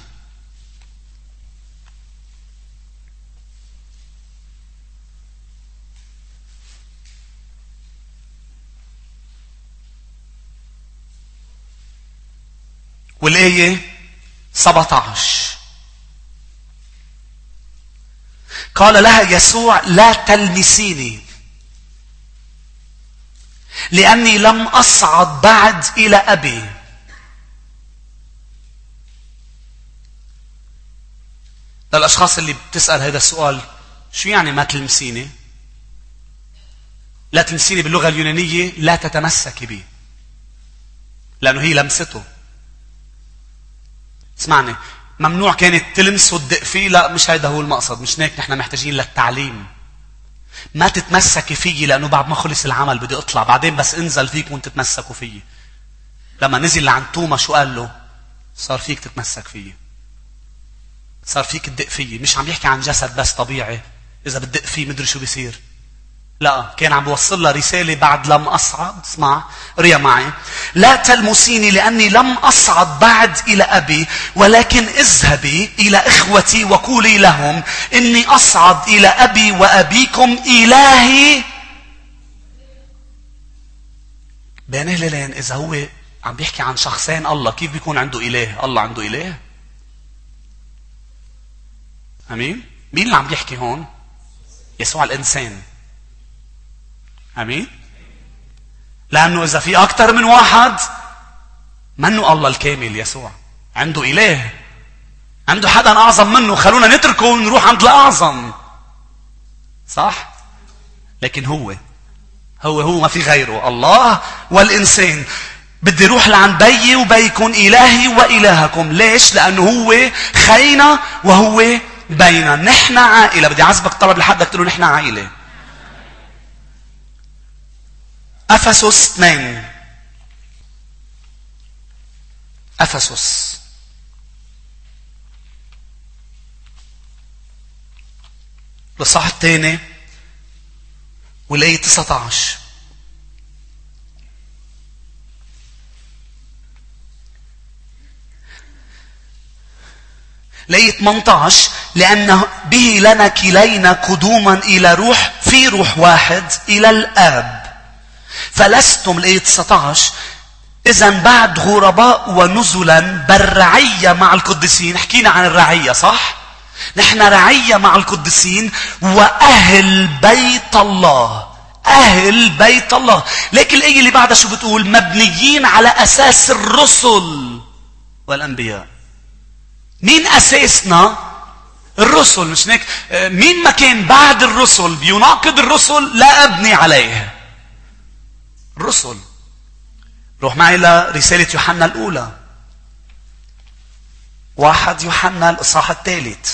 والآية سبعة عشر. قال لها يسوع لا تلمسيني لأني لم أصعد بعد إلى أبي. للأشخاص اللي بتسأل هذا السؤال، شو يعني ما تلمسيني؟ لا تلمسيني باللغة اليونانية لا تتمسكي بي، لأنه هي لمسته. اسمعني، ممنوع كانت تلمس وتدق فيه. لا، مش هيدا هو المقصد. مش هيك نحن محتاجين للتعليم. ما تتمسكي فيي لأنه بعد ما خلص العمل بدي أطلع، بعدين بس انزل فيك وانت تتمسكوا فيي. لما نزل لعند توما شو قال له؟ صار فيك تتمسك فيي، صار فيك تدق فيي. مش عم يحكي عن جسد بس طبيعي، إذا بتدق فيه مدري شو بيصير. لا، كان عم بوصل لها رسالة بعد لم أصعد. اسمع، قريها معي. لا تلمسيني لأني لم أصعد بعد إلى أبي، ولكن اذهبي إلى إخوتي وقولي لهم إني أصعد إلى أبي وأبيكم إلهي. بين هلالين، إذا هو عم بيحكي عن شخصين الله، كيف بيكون عنده إله؟ الله عنده إله؟ أمين؟ مين اللي عم بيحكي هون؟ يسوع الإنسان. أمين؟ لأنه إذا في أكثر من واحد، منه الله الكامل. يسوع عنده إله، عنده حدا أعظم منه. خلونا نتركه ونروح عند الأعظم، صح؟ لكن هو هو هو ما في غيره، الله والإنسان. بدي روح لعند بيي وبيكون إلهي وإلهكم. ليش؟ لأنه هو خينا وهو بينا. نحن عائلة. بدي أعزبك طلب لحدك تقول نحن عائلة. أفسس اثنين. أفسس الإصحاح الثاني والآية تسعة عشر. الآية ثمانية عشر: لأن به لنا كلينا قدوما إلى روح في روح واحد إلى الآب. فلستم، الآية تسعة عشر، إذن بعد غرباء ونزلا بل رعية مع القديسين. حكينا عن الرعية صح؟ نحن رعية مع القديسين وأهل بيت الله. أهل بيت الله. لكن الآية اللي بعدها شو بتقول؟ مبنيين على أساس الرسل والأنبياء. مين أساسنا؟ الرسل. مش هيك؟ مين ما كان بعد الرسل بيناقض الرسل لا أبني عليه. الرسل. روح معي لرسالة يوحنا الأولى. واحد يوحنا الإصحاح الثالث.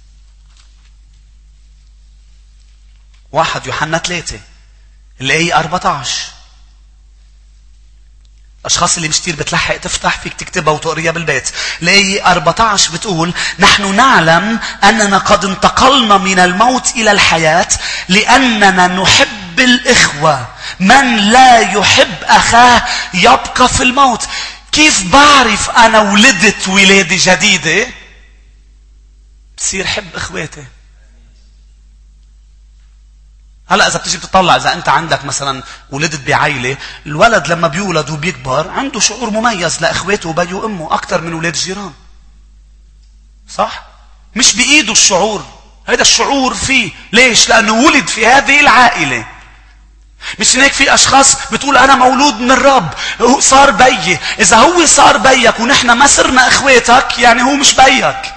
واحد يوحنا ثلاثة الآية أربعة عشر. الأشخاص اللي مش كتير بتلحق تفتح فيك تكتبها وتقريها بالبيت. الآية أربعة عشر بتقول: نحن نعلم أننا قد انتقلنا من الموت إلى الحياة لأننا نحب الإخوة. من لا يحب أخاه يبقى في الموت. كيف بعرف أنا ولدت ولادة جديدة؟ بصير حب إخواتي. هلأ إذا بتجي بتطلع، إذا أنت عندك مثلا ولدت بعائلة، الولد لما بيولد وبيكبر عنده شعور مميز لإخواته وبيه وأمه أكثر من ولاد الجيران. صح؟ مش بإيده الشعور. هذا الشعور فيه. ليش؟ لأنه ولد في هذه العائلة. مش هيك في أشخاص بتقول أنا مولود من الرب، هو صار بيي. إذا هو صار بيك ونحن ما صرنا إخواتك يعني هو مش بيك.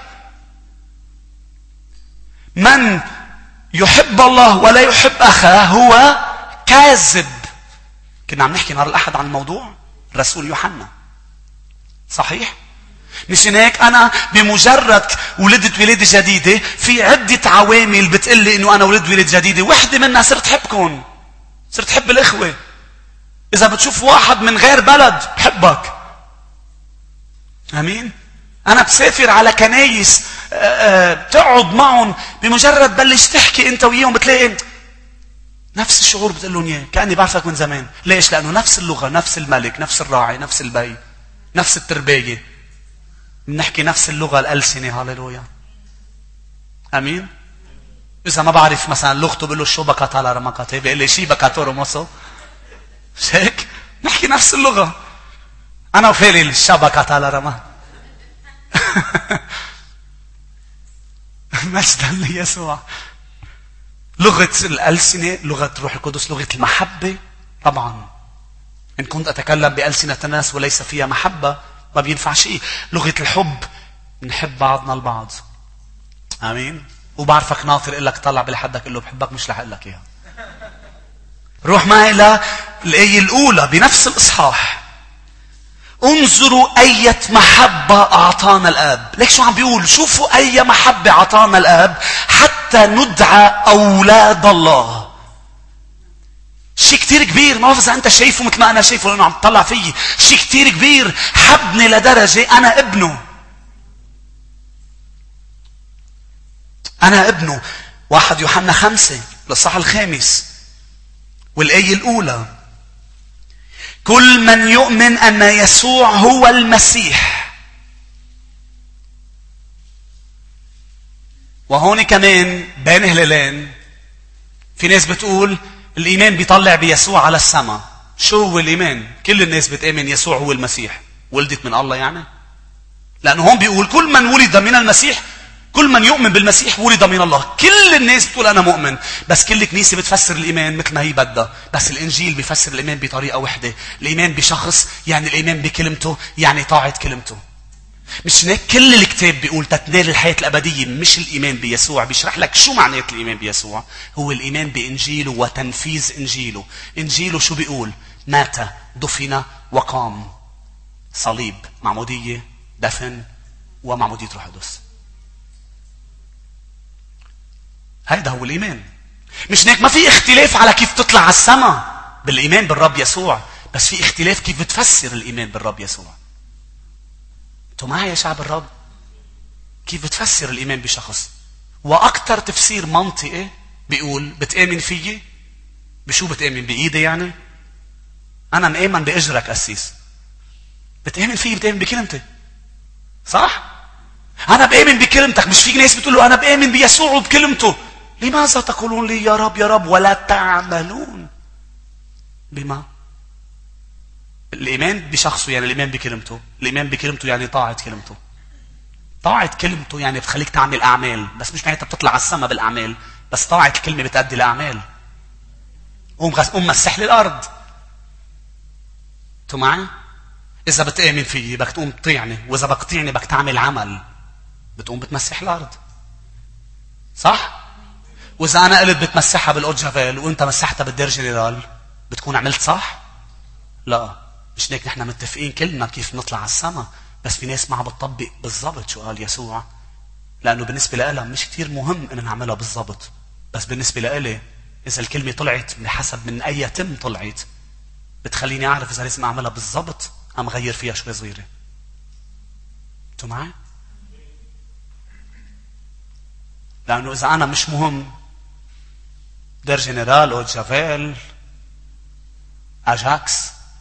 من يحب الله ولا يحب أخاه هو كاذب. كنا عم نحكي نهار الأحد عن الموضوع الرسول يوحنا. صحيح؟ مش هيك أنا بمجرد ولدت ولادة جديدة في عدة عوامل بتقلي إنه أنا ولدت ولادة جديدة. واحدة منها صرت حبكم، صرت حب الإخوة. إذا بتشوف واحد من غير بلد بحبك. أمين؟ أنا بسافر على كنايس بتقعد معهم، بمجرد بلش تحكي أنت وياهم بتلاقي نفس الشعور بتقول لهم إياه كأني بعرفك من زمان. ليش؟ لأنه نفس اللغة، نفس الملك، نفس الراعي، نفس البي، نفس التربية، بنحكي نفس اللغة الألسنة. هاليلويا. أمين؟ إذا ما بعرف مثلا لغته بقول له شو بكات على رمكاتي، بيقول لي شي بكاتورو مصو. مش هيك؟ نحكي نفس اللغة. أنا وفيلي الشبكات على رمى. مجدا ليسوع. لغة الألسنة لغة روح القدس، لغة المحبة. طبعا إن كنت أتكلم بألسنة الناس وليس فيها محبة ما بينفع شيء. لغة الحب، نحب بعضنا البعض. آمين. وبعرفك ناطر إقول لك طلع بلحدك قل له بحبك، مش رح أقول لك إياها. روح معي للآية الأولى بنفس الإصحاح. انظروا أية محبة أعطانا الآب. ليك شو عم بيقول؟ شوفوا أي محبة أعطانا الآب حتى ندعى أولاد الله. شيء كتير كبير. ما بعرف إذا أنت شايفه مثل ما أنا شايفه لأنه عم تطلع فيه. شيء كتير كبير. حبني لدرجة أنا ابنه. أنا ابنه. واحد يوحنا خمسة للصح الخامس والآية الأولى: كل من يؤمن أن يسوع هو المسيح. وهون كمان بين هلالين في ناس بتقول الإيمان بيطلع بيسوع على السماء. شو هو الإيمان؟ كل الناس بتآمن يسوع هو المسيح. ولدت من الله يعني؟ لأنه هون بيقول كل من ولد من المسيح، كل من يؤمن بالمسيح ولد من الله. كل الناس بتقول أنا مؤمن، بس كل كنيسة بتفسر الإيمان مثل ما هي بدها. بس الإنجيل بيفسر الإيمان بطريقة واحدة. الإيمان بشخص، يعني الإيمان بكلمته، يعني طاعة كلمته. مش هيك كل الكتاب بيقول تتنال الحياة الأبدية مش الإيمان بيسوع. بيشرح لك شو معنى الإيمان بيسوع. هو الإيمان بإنجيله وتنفيذ إنجيله. إنجيله شو بيقول؟ مات، دفن، وقام. صليب، معمودية، دفن، ومعمودية روح القدس. هيدا هو الإيمان. مش هيك ما في اختلاف على كيف تطلع على السماء. بالإيمان بالرب يسوع، بس في اختلاف كيف بتفسر الإيمان بالرب يسوع. انتوا معي يا شعب الرب؟ كيف بتفسر الإيمان بشخص؟ وأكثر تفسير منطقي بيقول بتآمن فيي؟ بشو بتآمن؟ بإيدي يعني؟ أنا مآمن بإجرك أسيس. بتآمن فيي بتآمن بكلمتي، صح؟ أنا بآمن بكلمتك. مش في ناس بتقول له أنا بآمن بيسوع وبكلمته، لماذا تقولون لي يا رب يا رب ولا تعملون بما؟ الإيمان بشخصه يعني الإيمان بكلمته. الإيمان بكلمته يعني طاعة كلمته. طاعة كلمته يعني بتخليك تعمل أعمال، بس مش معناتها بتطلع على السما بالأعمال، بس طاعة الكلمة بتأدي لأعمال. قوم غس... قوم مسح لي الأرض. انتوا معي؟ إذا بتآمن فيي بدك تقوم تطيعني، وإذا بدك تطيعني بدك تعمل عمل، بتقوم بتمسح الأرض، صح؟ وإذا أنا قلت بتمسحها بالأوجافيل وأنت مسحتها بالدير جنرال، بتكون عملت صح؟ لا، مش هيك. نحن متفقين كلنا كيف نطلع على السما، بس في ناس ما عم بتطبق بالضبط شو قال يسوع، لأنه بالنسبة لها مش كتير مهم إن نعملها بالضبط. بس بالنسبة لإلي إذا الكلمة طلعت بحسب من أي تم طلعت، بتخليني أعرف إذا لازم أعملها بالضبط أم غير فيها شوي صغيرة. أنتوا معي؟ لأنه إذا أنا مش مهم دير جنرال أو جافيل أجاكس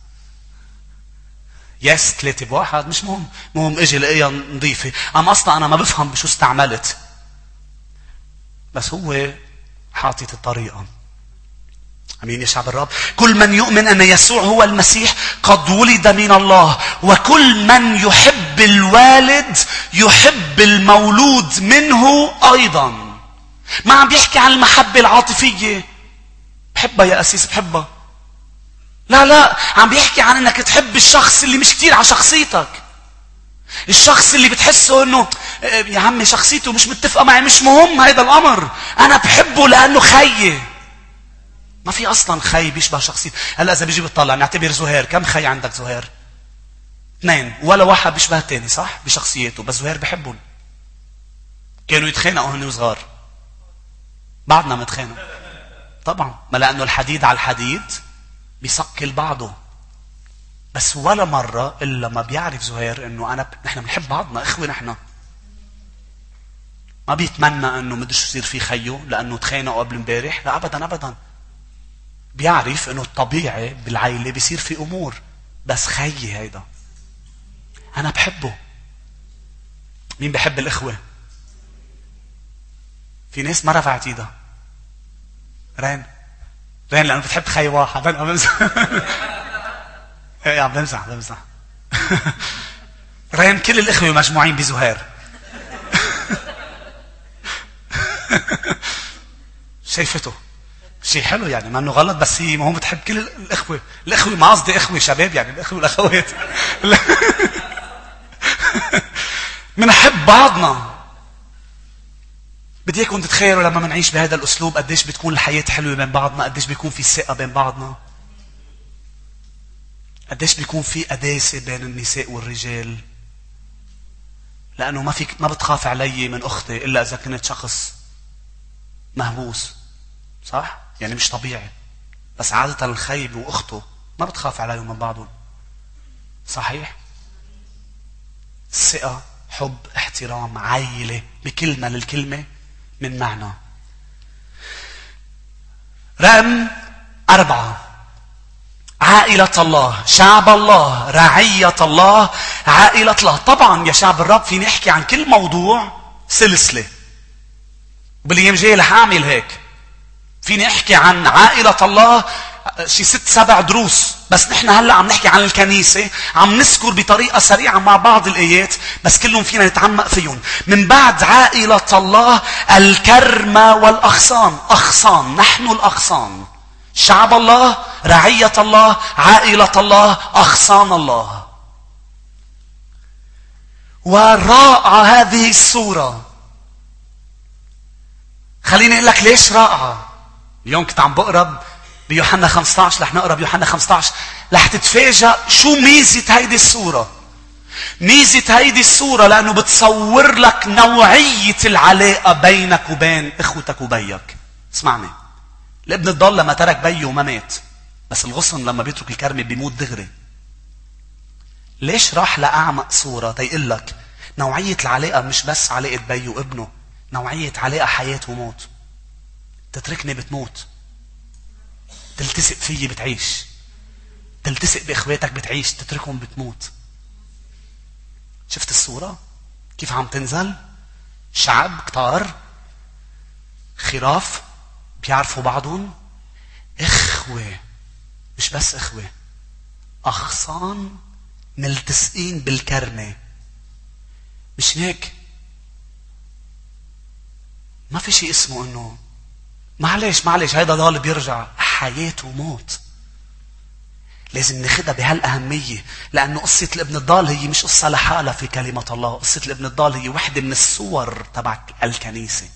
يس ثلاثة بواحد، مش مهم. مهم اجي لقيها نظيفة. أما أصلا أنا ما بفهم بشو استعملت، بس هو حاطط الطريقة. أمين يا شعب الرب. كل من يؤمن أن يسوع هو المسيح قد ولد من الله، وكل من يحب الوالد يحب المولود منه أيضا. ما عم بيحكي عن المحبة العاطفية، بحبها يا أسيس بحبها، لا لا، عم بيحكي عن انك تحب الشخص اللي مش كتير على شخصيتك، الشخص اللي بتحسه انه يا عمي شخصيته مش متفقة معي، مش مهم هذا الامر، انا بحبه لانه خيي. ما في اصلا خي بيشبه شخصيته. هلا اذا بيجي بتطلع نعتبر زهير، كم خي عندك زهير؟ اثنين، ولا واحد بيشبه الثاني صح بشخصيته، بس زهير بحبهم. كانوا يتخانقوا هن وصغار، بعدنا متخانق طبعا، ما لانه الحديد على الحديد بيسكل بعضه. بس ولا مرة إلا ما بيعرف زهير إنه أنا ب... نحن بنحب بعضنا، إخوة نحن. ما بيتمنى إنه مدش يصير فيه خيه لأنه تخانقوا قبل امبارح، لا أبدا أبدا. بيعرف إنه الطبيعي بالعائلة بيصير في أمور، بس خيي هيدا أنا بحبه. مين بحب الإخوة؟ في ناس ما رفعت إيدها. رين رين لأنه بتحب خي واحد. أنا بمزح. إيه عم بمزح بمزح. رين كل الإخوة مجموعين بزهير. شايفته شيء حلو يعني، ما إنه غلط، بس هي ما هو بتحب كل الإخوة. الإخوة ما قصدي إخوة شباب يعني، الإخوة والأخوات. منحب بعضنا. بدي اياكم تتخيلوا لما منعيش بهذا الاسلوب قديش بتكون الحياة حلوة بين بعضنا، قديش بيكون في ثقة بين بعضنا، قديش بيكون في قداسة بين النساء والرجال. لأنه ما فيك ما بتخاف علي من أختي إلا إذا كنت شخص مهووس، صح؟ يعني مش طبيعي. بس عادة الخيب وأخته ما بتخاف عليهم من بعضهم، صحيح؟ ثقة، حب، احترام، عائلة بكلمة للكلمة من معنى. رقم أربعة، عائلة الله، شعب الله، رعية الله، عائلة الله. طبعا يا شعب الرب فيني احكي عن كل موضوع سلسلة، وبالايام الجايه رح اعمل هيك. فيني احكي عن عائلة الله شي ست سبع دروس، بس نحن هلا عم نحكي عن الكنيسة، عم نذكر بطريقة سريعة مع بعض الآيات، بس كلهم فينا نتعمق فيهم. من بعد عائلة الله الكرمة والأغصان. أغصان، نحن الأغصان، شعب الله، رعية الله، عائلة الله، أغصان الله. ورائعة هذه الصورة. خليني اقول لك ليش رائعة. اليوم كنت عم بقرب بيوحنا خمسة عشر، رح نقرا بيوحنا خمسة عشر، رح تتفاجأ شو ميزة هيدي الصورة. ميزة هيدي الصورة لأنه بتصور لك نوعية العلاقة بينك وبين إخوتك وبيك. اسمعني، الابن الضال لما ترك بيه وما مات، بس الغصن لما بيترك الكرمة بيموت دغري. ليش راح لأعمق صورة تيقول لك نوعية العلاقة مش بس علاقة بي وابنه، نوعية علاقة حياة وموت. تتركني بتموت، تلتصق فيي بتعيش، تلتصق بإخواتك بتعيش، تتركهم بتموت. شفت الصورة كيف عم تنزل؟ شعب كتار خراف بيعرفوا بعضهم، إخوة، مش بس إخوة، أخصان ملتصقين بالكرمة. مش هيك ما في شيء اسمه انه معلش معلش هيدا ضال بيرجع. حياة وموت لازم ناخدها بهالأهمية، لأنه قصة الابن الضال هي مش قصة لحالها في كلمة الله. قصة الابن الضال هي واحدة من الصور تبع الكنيسة.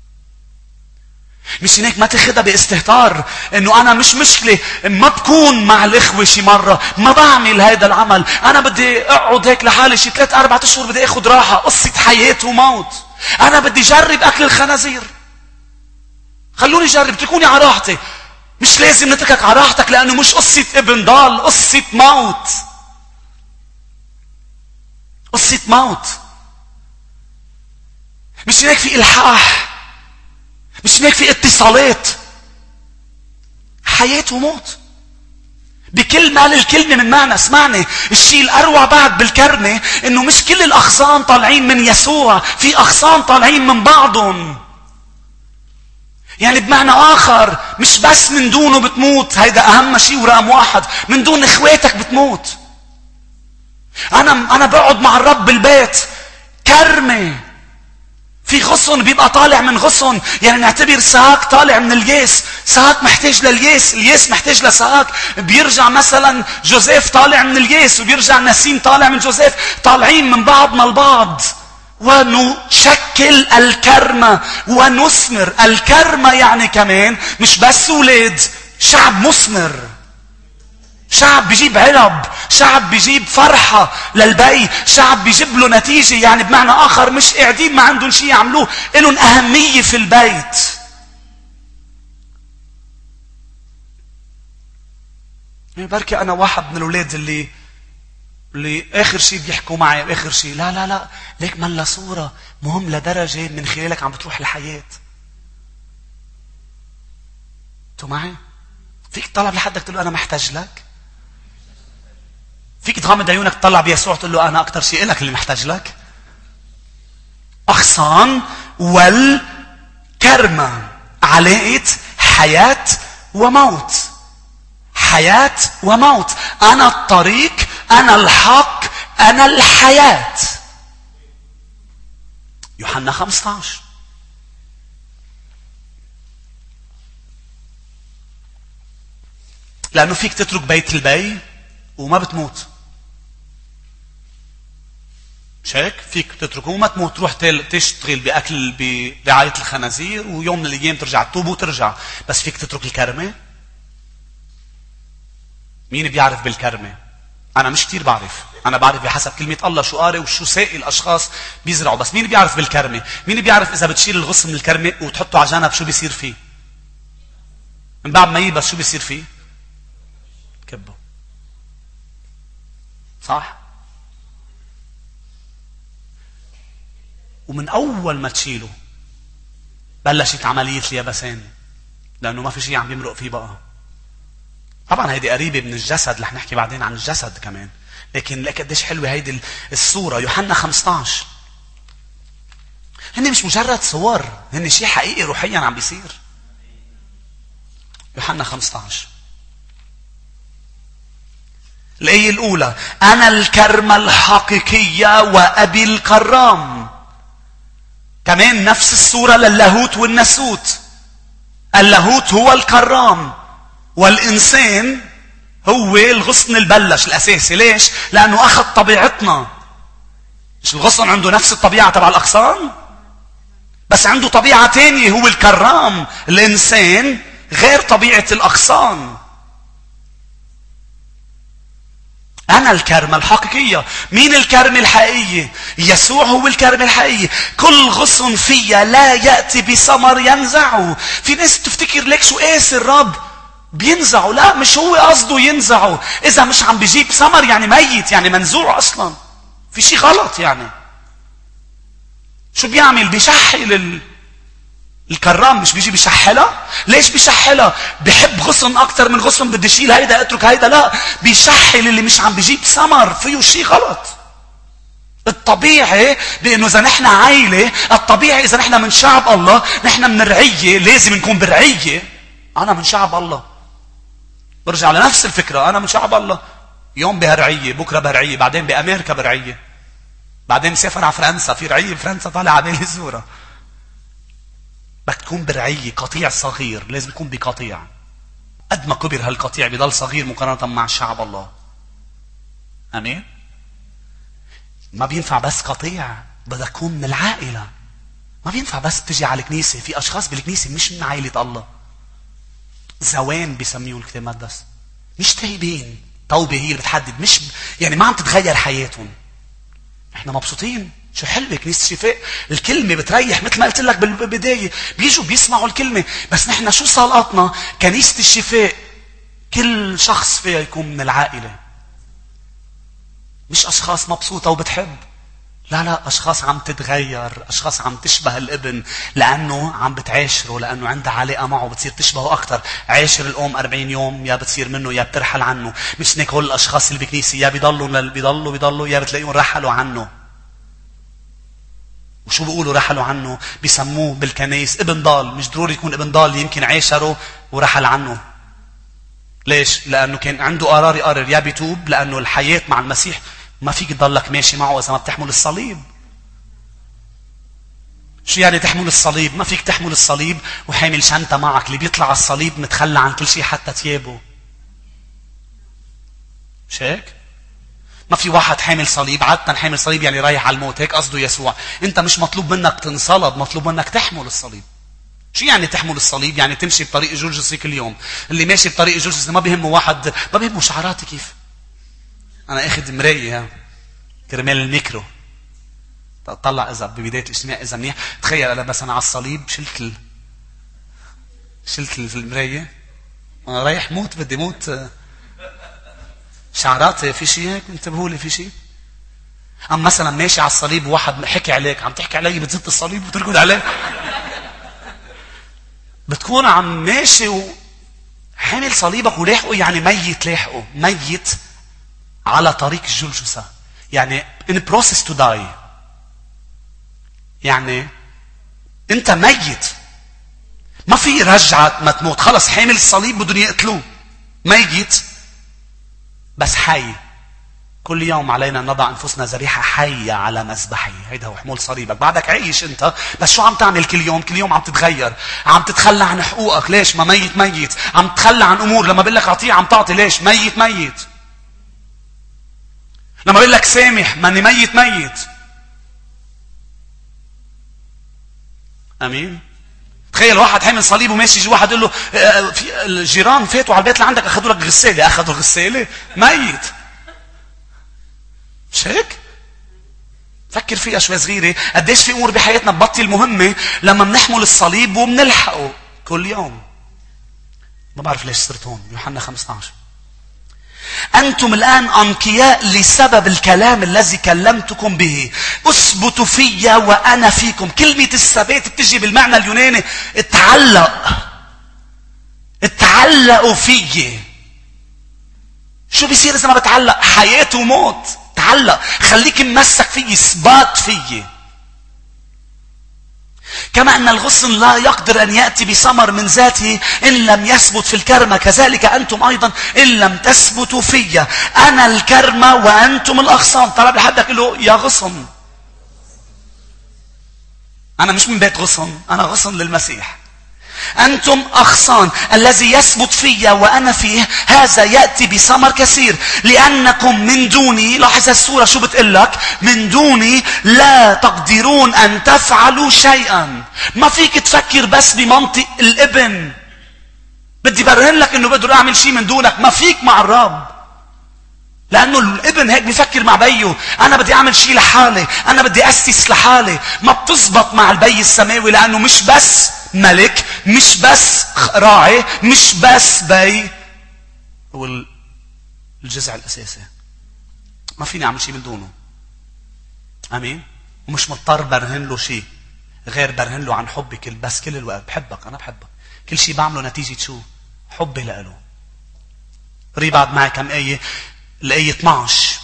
مش هيك ما تاخدها باستهتار انه انا مش مشكلة ما بكون مع الاخوة شي مرة، ما بعمل هيدا العمل، انا بدي اقعد هيك لحالي شي ثلاث اربع اشهر بدي اخد راحة. قصة حياة وموت. انا بدي جرب اكل الخنازير، خلوني جرب، تركوني على راحتي. مش لازم نتركك على راحتك، لانه مش قصة ابن ضال، قصة موت، قصة موت. مش هيك في الحاح، مش هيك في اتصالات. حياة وموت بكل ما للكلمة من معنى. اسمعني، الشيء الأروع بعد بالكرمة انه مش كل الأغصان طالعين من يسوع، في أغصان طالعين من بعضهم. يعني بمعنى آخر مش بس من دونه بتموت، هيدا أهم شيء ورقم واحد، من دون إخواتك بتموت. أنا أنا بقعد مع الرب بالبيت، كرمة في غصن بيبقى طالع من غصن. يعني نعتبر ساق طالع من الياس، ساق محتاج للياس، الياس محتاج لساق. بيرجع مثلا جوزيف طالع من الياس، وبيرجع نسيم طالع من جوزيف، طالعين من بعضنا البعض ونشكل الكرمة ونثمر. الكرمة يعني كمان مش بس ولاد، شعب مثمر، شعب بيجيب علب، شعب بيجيب فرحة للبي، شعب بيجيب له نتيجة. يعني بمعنى آخر مش قاعدين ما عندهم شيء يعملوه، إلهم أهمية في البيت. يعني بركي أنا واحد من الأولاد اللي اللي آخر شيء بيحكوا معي آخر شيء لا لا لا ليك ملا صورة مهم لدرجة من خلالك عم بتروح الحياة. انتوا معي؟ فيك تطلع لحدك تقول له أنا محتاج لك؟ فيك تغمض عيونك تطلع بيسوع تقول له أنا أكتر شيء لك اللي محتاج لك؟ أغصان والكرمة، علاقة حياة وموت. حياة وموت. أنا الطريق، أنا الحق، أنا الحياة. يوحنا خمسة عشر. لأنه فيك تترك بيت البي وما بتموت. مش هيك؟ فيك تتركه وما تموت، تروح تشتغل بأكل برعاية الخنازير، ويوم من الأيام ترجع تتوب وترجع. بس فيك تترك الكرمة. مين بيعرف بالكرمة؟ أنا مش كتير بعرف. أنا بعرف بحسب كلمة الله شو قاري وشو ساقي الأشخاص بيزرعوا. بس مين بيعرف بالكرمة؟ مين بيعرف إذا بتشيل الغصن من الكرمة وتحطه على جنب شو بيصير فيه؟ من بعد ما يبس شو بيصير فيه؟ كبه. صح؟ ومن أول ما تشيله بلشت عملية اليابسان، لأنه ما في شيء عم يمرق فيه بقى. طبعا هيدي قريبة من الجسد، رح نحكي بعدين عن الجسد كمان. لكن لك قديش حلوة هيدي الصورة. يوحنا خمسة عشر. هن مش مجرد صور، هن شيء حقيقي روحيا عم بيصير. يوحنا خمسة عشر الآية الأولى: أنا الكرمة الحقيقية وأبي الكرام. كمان نفس الصورة للاهوت والناسوت. اللاهوت هو الكرام، والإنسان هو الغصن البلش الأساسي. ليش؟ لأنه أخذ طبيعتنا. مش الغصن عنده نفس الطبيعة تبع الأغصان، بس عنده طبيعة تانية، هو الكرام. الإنسان غير طبيعة الأغصان. أنا الكرمة الحقيقية. مين الكرمة الحقيقية؟ يسوع هو الكرمة الحقيقية. كل غصن فيها لا يأتي بثمر ينزعه. في ناس تفتكر لك شو قاسي الرب، بينزعوا. لا، مش هو قصده ينزعوا. اذا مش عم بيجيب ثمر يعني ميت، يعني منزوع اصلا، في شيء غلط. يعني شو بيعمل؟ بيشحل ال... الكرام، مش بيجي بيشحلها. ليش بيشحلها؟ بحب غصن اكتر من غصن، بدي اشيل هيدا اترك هيدا. لا، بيشحل اللي مش عم بيجيب ثمر، فيه شيء غلط. الطبيعي بانه اذا نحن عائله، الطبيعي اذا نحن من شعب الله، نحن من رعيه، لازم نكون برعيه. انا من شعب الله، برجع لنفس الفكره، انا من شعب الله. يوم بهرعيه، بكره برعيه، بعدين بامريكا برعيه، بعدين مسافر على فرنسا، في رعيه بفرنسا طالع عليه زوره. بدك تكون برعيه، قطيع صغير، لازم يكون بقطيع. قد ما كبر هالقطيع بيضل صغير مقارنه مع شعب الله. امين. ما بينفع بس قطيع، بدك تكون من العائله. ما بينفع بس تجي على الكنيسه. في اشخاص بالكنيسه مش من عائله الله، زوان بيسميهم الكتاب المقدس، مش تايبين. توبه هي اللي بتحدد، مش يعني ما عم تتغير حياتهم. احنا مبسوطين، شو حلوه كنيسه شفاء، الكلمه بتريح مثل ما قلت لك بالبدايه، بيجوا بيسمعوا الكلمه. بس نحن شو صلاتنا؟ كنيسه الشفاء كل شخص فيها يكون من العائله، مش اشخاص مبسوطه وبتحب. لا لا، اشخاص عم تتغير، اشخاص عم تشبه الابن لانه عم بتعاشره، لانه عندها علاقه معه، بتصير تشبهه اكثر. عاشر الام أربعين يوم، يا بتصير منه يا بترحل عنه. مش هيك هول الاشخاص اللي بكنيسه يا بيضلوا بيضلوا بيضلوا يا بتلاقيهم رحلوا عنه. وشو بيقولوا رحلوا عنه؟ بيسموه بالكنيس ابن ضال. مش ضروري يكون ابن ضال، يمكن عاشره ورحل عنه. ليش؟ لانه كان عنده قرار يقرر، يا بيتوب، لانه الحياه مع المسيح ما فيك تضلك ماشي معه اذا ما بتحمل الصليب. شو يعني تحمل الصليب؟ ما فيك تحمل الصليب وحامل شنطه معك. اللي بيطلع على الصليب متخلى عن كل شيء حتى ثيابه. مش هيك؟ ما في واحد حامل صليب، عادة حامل صليب يعني رايح على الموت، هيك قصده يسوع. انت مش مطلوب منك تنصلب، مطلوب منك تحمل الصليب. شو يعني تحمل الصليب؟ يعني تمشي بطريق جورجسي كل يوم. اللي ماشي بطريق جورجسي ما بيهمه واحد، ما بيهمه شعراتي كيف. انا اخذ مرايه كرمال الميكرو، طلع اذا ببدايه الاجتماع اذا منيح. تخيل انا بس انا على الصليب شلت ال... شلت المرايه، انا رايح موت، بدي موت. شعراتي في شيء هيك؟ انتبهوا لي، في شيء. ام مثلا ماشي على الصليب وواحد حكي عليك، عم تحكي علي، بتزت الصليب وتركض عليه. بتكون عم ماشي وحامل صليبك ولاحقه، يعني ميت، لاحقه ميت على طريق الجلجسة، يعني in process to die. يعني انت ميت، ما في رجعة ما تموت. خلص حامل الصليب بدهم يقتلوه، ميت بس حي. كل يوم علينا أن نضع أنفسنا ذبيحة حية على مذبحي. هيدا هو حمول صليبك. بعدك عيش أنت، بس شو عم تعمل كل يوم؟ كل يوم عم تتغير، عم تتخلى عن حقوقك. ليش؟ ما ميت ميت. عم تتخلى عن أمور، لما بقول لك أعطيه عم تعطي. ليش؟ ميت ميت. لما بقول لك سامح، ماني ميت ميت. أمين. تخيل واحد حامل صليب وماشي، يجي واحد يقول له في الجيران فاتوا على البيت اللي عندك أخذوا لك غسالة. أخذوا غسالة؟ ميت. مش هيك؟ فكر فيها شوي صغيرة. قديش في أمور بحياتنا ببطل مهمة لما بنحمل الصليب وبنلحقه كل يوم. ما بعرف ليش صرت هون. يوحنا خمسة عشر. أنتم الآن أنقياء لسبب الكلام الذي كلمتكم به. اثبتوا فيا وأنا فيكم. كلمة الثبات بتجي بالمعنى اليوناني اتعلق. اتعلقوا فيي. شو بيصير إذا ما بتعلق؟ حياة وموت. تعلق، خليك ممسك فيي، اثبات فيي. كما أن الغصن لا يقدر أن يأتي بثمر من ذاته إن لم يثبت في الكرمة، كذلك أنتم أيضا إن لم تثبتوا فيا. أنا الكرمة وأنتم الأغصان. طلب لحدك له يا غصن. أنا مش من بيت غصن، أنا غصن للمسيح. أنتم أغصان. الذي يثبت فيا وأنا فيه هذا يأتي بثمر كثير، لأنكم من دوني، لاحظ السورة شو بتقلك، من دوني لا تقدرون أن تفعلوا شيئا. ما فيك تفكر بس بمنطق الابن، بدي برهن لك أنه بقدر أعمل شيء من دونك. ما فيك مع الرب، لأنه الابن هيك بيفكر مع بيه. أنا بدي أعمل شيء لحالي، أنا بدي أسس لحالي. ما بتزبط مع البي السماوي، لأنه مش بس ملك، مش بس راعي، مش بس بي. هو الجزء الأساسي، ما فيني أعمل شيء من دونه. أمين. ومش مضطر برهن له شيء غير برهن له عن حبي كل بس كل الوقت. بحبك، أنا بحبك. كل شيء بعمله نتيجة شو؟ حبي لإله. ري بعد معي كم آية. الآية اثني عشر: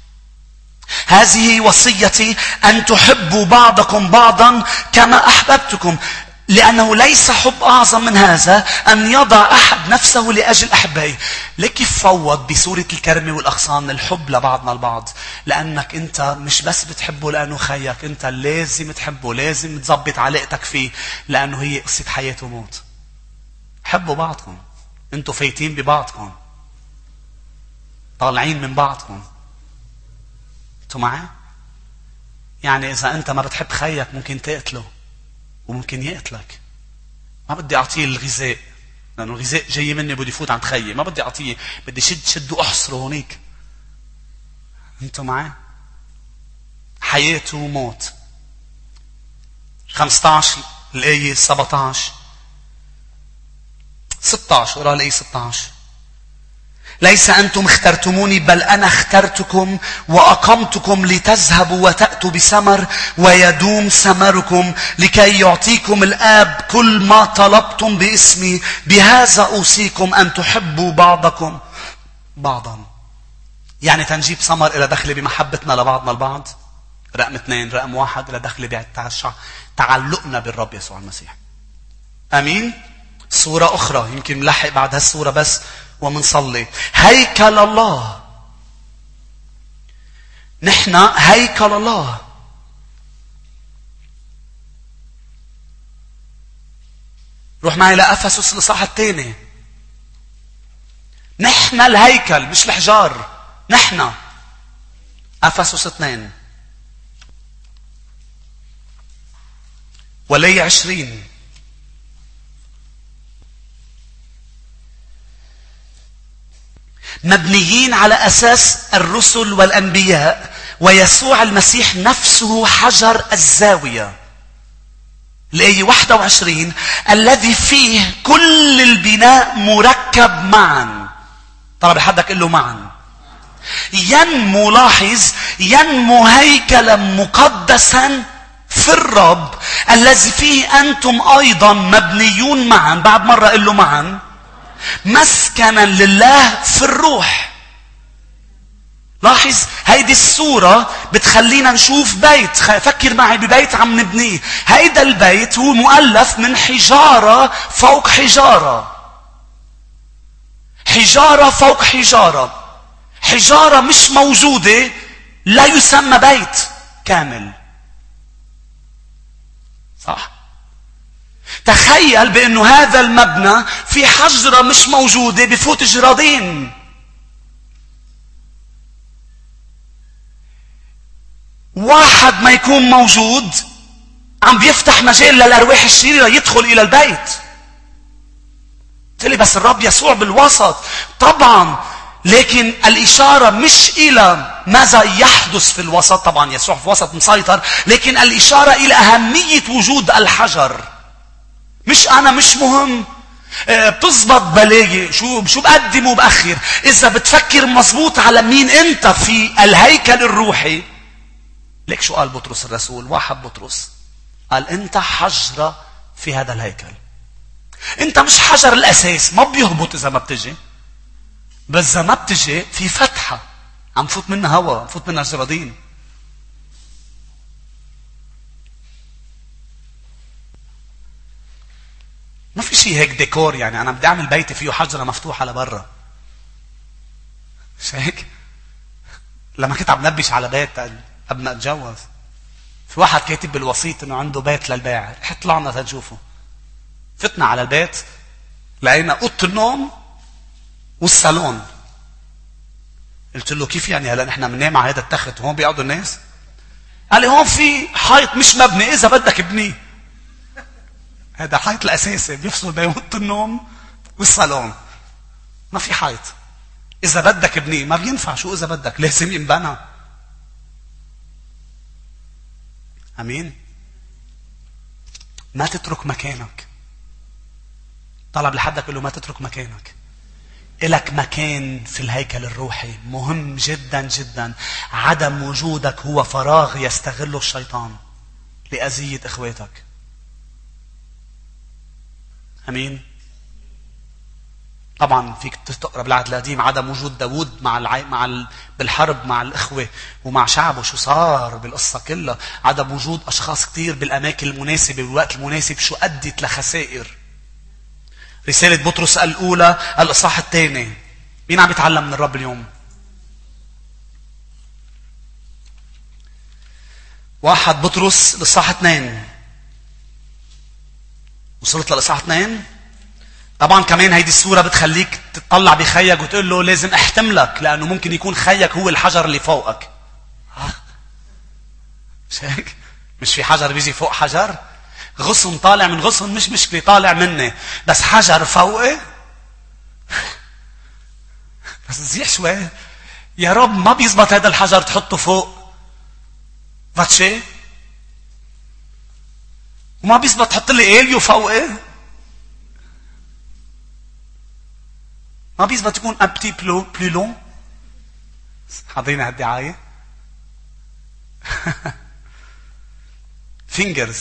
هذه وصيتي أن تحبوا بعضكم بعضا كما أحببتكم، لأنه ليس حب أعظم من هذا أن يضع أحد نفسه لأجل أحبائه. ليه كيف فوض بسورة الكرمة والأغصان الحب لبعضنا البعض؟ لأنك أنت مش بس بتحبه لأنه خيك، أنت لازم تحبه، لازم تضبط علاقتك فيه، لأنه هي قصة حياة وموت. حبوا بعضكم، أنتوا فايتين ببعضكم، طالعين من بعضكم. أنتوا معي؟ يعني إذا أنت ما بتحب خيك ممكن تقتله وممكن يقتلك. ما بدي أعطيه الغذاء لأنه الغذاء جاي مني، بدي يفوت عند خيي، ما بدي أعطيه، بدي شد شد وأحصره هونيك. أنتوا معي؟ حياة وموت. خمسة عشر الآية سبعة عشر ستة عشر. قرأ الآية ستة عشر: ليس أنتم اخترتموني بل أنا اخترتكم وأقمتكم لتذهبوا وتأتوا بثمر ويدوم ثمركم، لكي يعطيكم الآب كل ما طلبتم باسمي. بهذا أوصيكم أن تحبوا بعضكم بعضا. يعني تنجيب ثمر إلى دخل بمحبتنا لبعضنا البعض. رقم اثنين. رقم واحد إلى دخل بتعلقنا بالرب يسوع المسيح. أمين. صورة أخرى يمكن نلحق بعد هالصورة بس ومنصلي. هيكل الله. نحن هيكل الله. روح معي لأفسس الإصحاح الثاني. نحن الهيكل مش الحجار. نحن. أفسس اثنين ولي عشرين. مبنيين على أساس الرسل والأنبياء ويسوع المسيح نفسه حجر الزاوية. الآية واحد وعشرين: الذي فيه كل البناء مركب معا. طبعا بحدك قل له معا. ينمو، لاحظ، ينمو هيكلا مقدسا في الرب الذي فيه أنتم أيضا مبنيون معا. بعد مرة قل له معا. مسكنا لله في الروح. لاحظ هيدي الصورة بتخلينا نشوف بيت. فكر معي ببيت عم نبنيه. هيدا البيت هو مؤلف من حجارة فوق حجارة، حجارة فوق حجارة. حجارة مش موجودة لا يسمى بيت كامل. صح؟ تخيل بأنه هذا المبنى في حجرة مش موجودة بفوت جرادين. واحد ما يكون موجود عم بيفتح مجال للأرواح الشريرة يدخل إلى البيت. تقول لي بس الرب يسوع بالوسط. طبعا، لكن الإشارة مش إلى ماذا يحدث في الوسط. طبعا يسوع في وسط مسيطر، لكن الإشارة إلى أهمية وجود الحجر. مش أنا مش مهم بتزبط بلاقي شو شو بقدم وبأخر. إذا بتفكر مزبوط على مين أنت في الهيكل الروحي. ليك شو قال بطرس الرسول؟ واحد بطرس قال أنت حجرة في هذا الهيكل. أنت مش حجر الأساس، ما بيهبط إذا ما بتجي، بس إذا ما بتجي في فتحة عم فوت منها هواء، عم فوت منها جرادين. ما في شيء هيك ديكور. يعني أنا بدي أعمل بيتي فيه حجرة مفتوحة لبرا. مش هيك؟ لما كنت عم نبش على بيت قبل ما أتجوز، في واحد كاتب بالوسيط إنه عنده بيت للبيع. رح طلعنا تنشوفه. فتنا على البيت لقينا أوضة النوم والصالون. قلت له كيف يعني هلا نحن بننام على هذا التخت وهون بيقعدوا الناس؟ قال لي هون في حيط مش مبني، إذا بدك ابنيه. هذا الحيط الأساسي بيفصل بين أوضة النوم والصالون. ما في حيط. إذا بدك ابنيه ما بينفع. شو إذا بدك؟ لازم ينبنى. أمين. ما تترك مكانك. طلب لحدك قل له ما تترك مكانك. إلك مكان في الهيكل الروحي مهم جدا جدا. عدم وجودك هو فراغ يستغله الشيطان لأذية إخواتك. أمين. طبعا فيك تقرأ بالعهد القديم عدم وجود داود مع الع... مع ال... بالحرب مع الإخوة ومع شعبه شو صار بالقصة كلها. عدم وجود أشخاص كتير بالأماكن المناسبة بالوقت المناسب شو أدت لخسائر. رسالة بطرس الأولى الإصحاح الثاني. مين عم يتعلم من الرب اليوم؟ واحد بطرس الإصحاح اثنين. وصلت للإصحاح اثنين. طبعا كمان هيدي الصورة بتخليك تطلع بخيك وتقول له لازم احتملك لأنه ممكن يكون خيك هو الحجر اللي فوقك. مش هيك؟ مش في حجر بيجي فوق حجر؟ غصن طالع من غصن مش مشكلة طالع مني، بس حجر فوقي بس زيح شوي يا رب ما بيزبط هذا الحجر تحطه فوق فاتشي وما بيزبط تحط لي إليو فوقي. ما بيزبط يكون un petit peu plus long. حاضرين هالدعاية. فينجرز.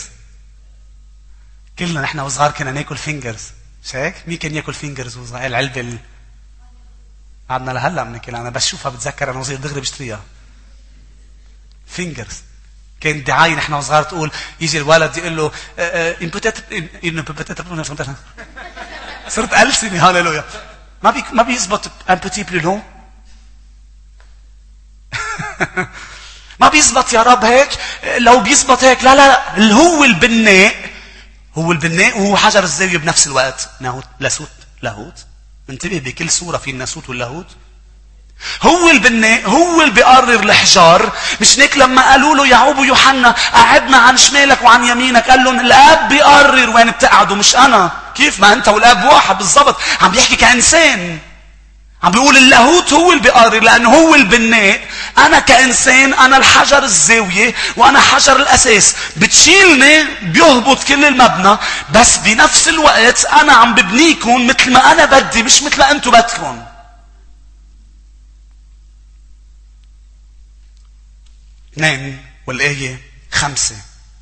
كلنا نحن وصغار كنا ناكل فينجرز. مش هيك؟ مين كان ياكل فينجرز وصغار؟ العلبة ال... قعدنا لهلا بناكل. أنا بشوفها بتذكر أنا وصغير دغري بشتريها. فينجرز. كان دعاية نحن وصغار تقول يجي الولد يقول له إن بوتيت إن بوتيت صرت ألسني هاليلويا. ما بي ما بيزبط un petit peu long. ما بيزبط يا رب هيك. لو بيزبط هيك لا لا لا هو البناء هو البناء وهو حجر الزاوية بنفس الوقت. ناهوت لاسوت لاهوت. انتبه بكل صورة في الناسوت واللاهوت. هو البناء هو اللي بيقرر الحجار. مش هيك لما قالوا له يعقوب ويوحنا قعدنا عن شمالك وعن يمينك قال لهم الاب بيقرر وين بتقعدوا مش انا. كيف ما انت والاب واحد بالضبط. عم بيحكي كانسان. عم بيقول اللاهوت هو اللي بيقرر لانه هو البناء. انا كانسان انا الحجر الزاويه وانا حجر الاساس. بتشيلني بيهبط كل المبنى بس بنفس الوقت انا عم ببنيكم مثل ما انا بدي مش مثل ما انتم بدكم. اثنين والآية خمسة.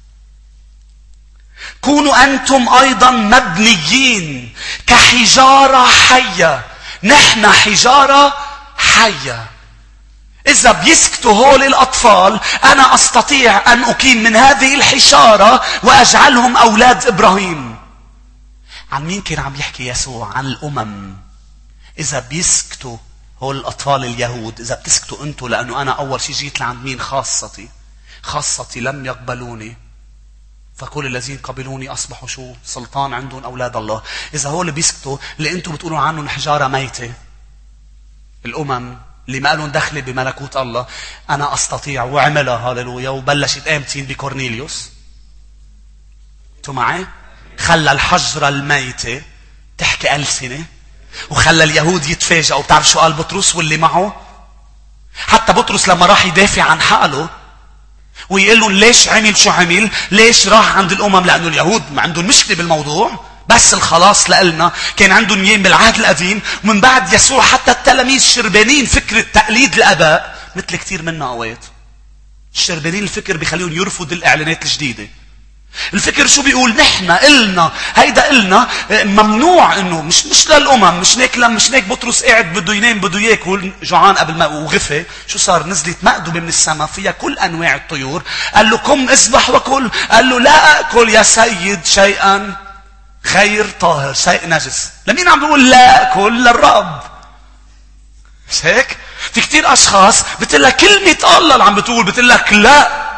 كونوا أنتم أيضا مبنيين كحجارة حية. نحن حجارة حية. إذا بيسكتوا هول الأطفال أنا أستطيع أن أقيم من هذه الحجارة وأجعلهم أولاد إبراهيم. عن مين كان عم يحكي يسوع؟ عن الأمم. إذا بيسكتوا هول الأطفال اليهود إذا بتسكتوا أنتوا لأنه أنا أول شيء جيت لعند مين؟ خاصتي. خاصتي لم يقبلوني فكل الذين قبلوني أصبحوا شو؟ سلطان عندهم أولاد الله. إذا هول بيسكتوا اللي أنتوا بتقولوا عنهم حجارة ميتة الأمم اللي ما لهم دخل بملكوت الله أنا أستطيع وعملها هاللويا. وبلشت قامتين بكورنيليوس. أنتوا معي؟ خلى الحجرة الميتة تحكي ألسنة وخلى اليهود يتفاجئوا. بتعرف شو قال بطرس واللي معه؟ حتى بطرس لما راح يدافع عن حاله ويقول لهم ليش عمل شو عمل؟ ليش راح عند الأمم؟ لأنه اليهود ما عندهم مشكلة بالموضوع بس الخلاص لقلنا. كان عندهم ايام بالعهد القديم ومن بعد يسوع حتى التلاميذ شربانين فكرة تقليد الآباء مثل كتير منا أوقات. الشربانين الفكر بيخليهم يرفض الإعلانات الجديدة. الفكر شو بيقول؟ نحن قلنا هيدا قلنا ممنوع انه مش مش للامم. مش هيك لما مش هيك بطرس قاعد بده ينام بده ياكل جوعان قبل ما وغفى شو صار؟ نزلت مأدبة من السماء فيها كل انواع الطيور. قال له قم اذبح وكل. قال له لا اكل يا سيد شيئا غير طاهر شيء نجس. لمين عم بيقول لا اكل؟ للرب. مش هيك؟ في كتير اشخاص بتقول لك كلمة الله اللي عم بتقول بتقول لك لا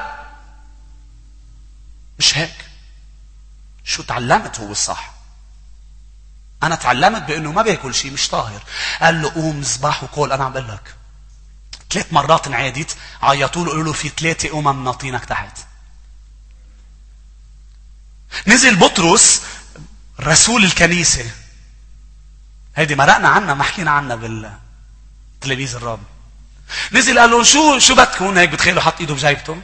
مش هيك. شو تعلمت هو الصح؟ أنا تعلمت بأنه ما بياكل شيء مش طاهر. قال له قوم اذبح وكل. أنا عم بقول لك ثلاث مرات انعادت عيطوا له قالوا له في ثلاثة أمم ناطينك تحت. نزل بطرس رسول الكنيسة. هيدي مرقنا عنها ما حكينا عنها بالتلاميذ الرب. نزل قال لهم شو شو بدكم هيك؟ بتخيلوا حط ايده بجيبته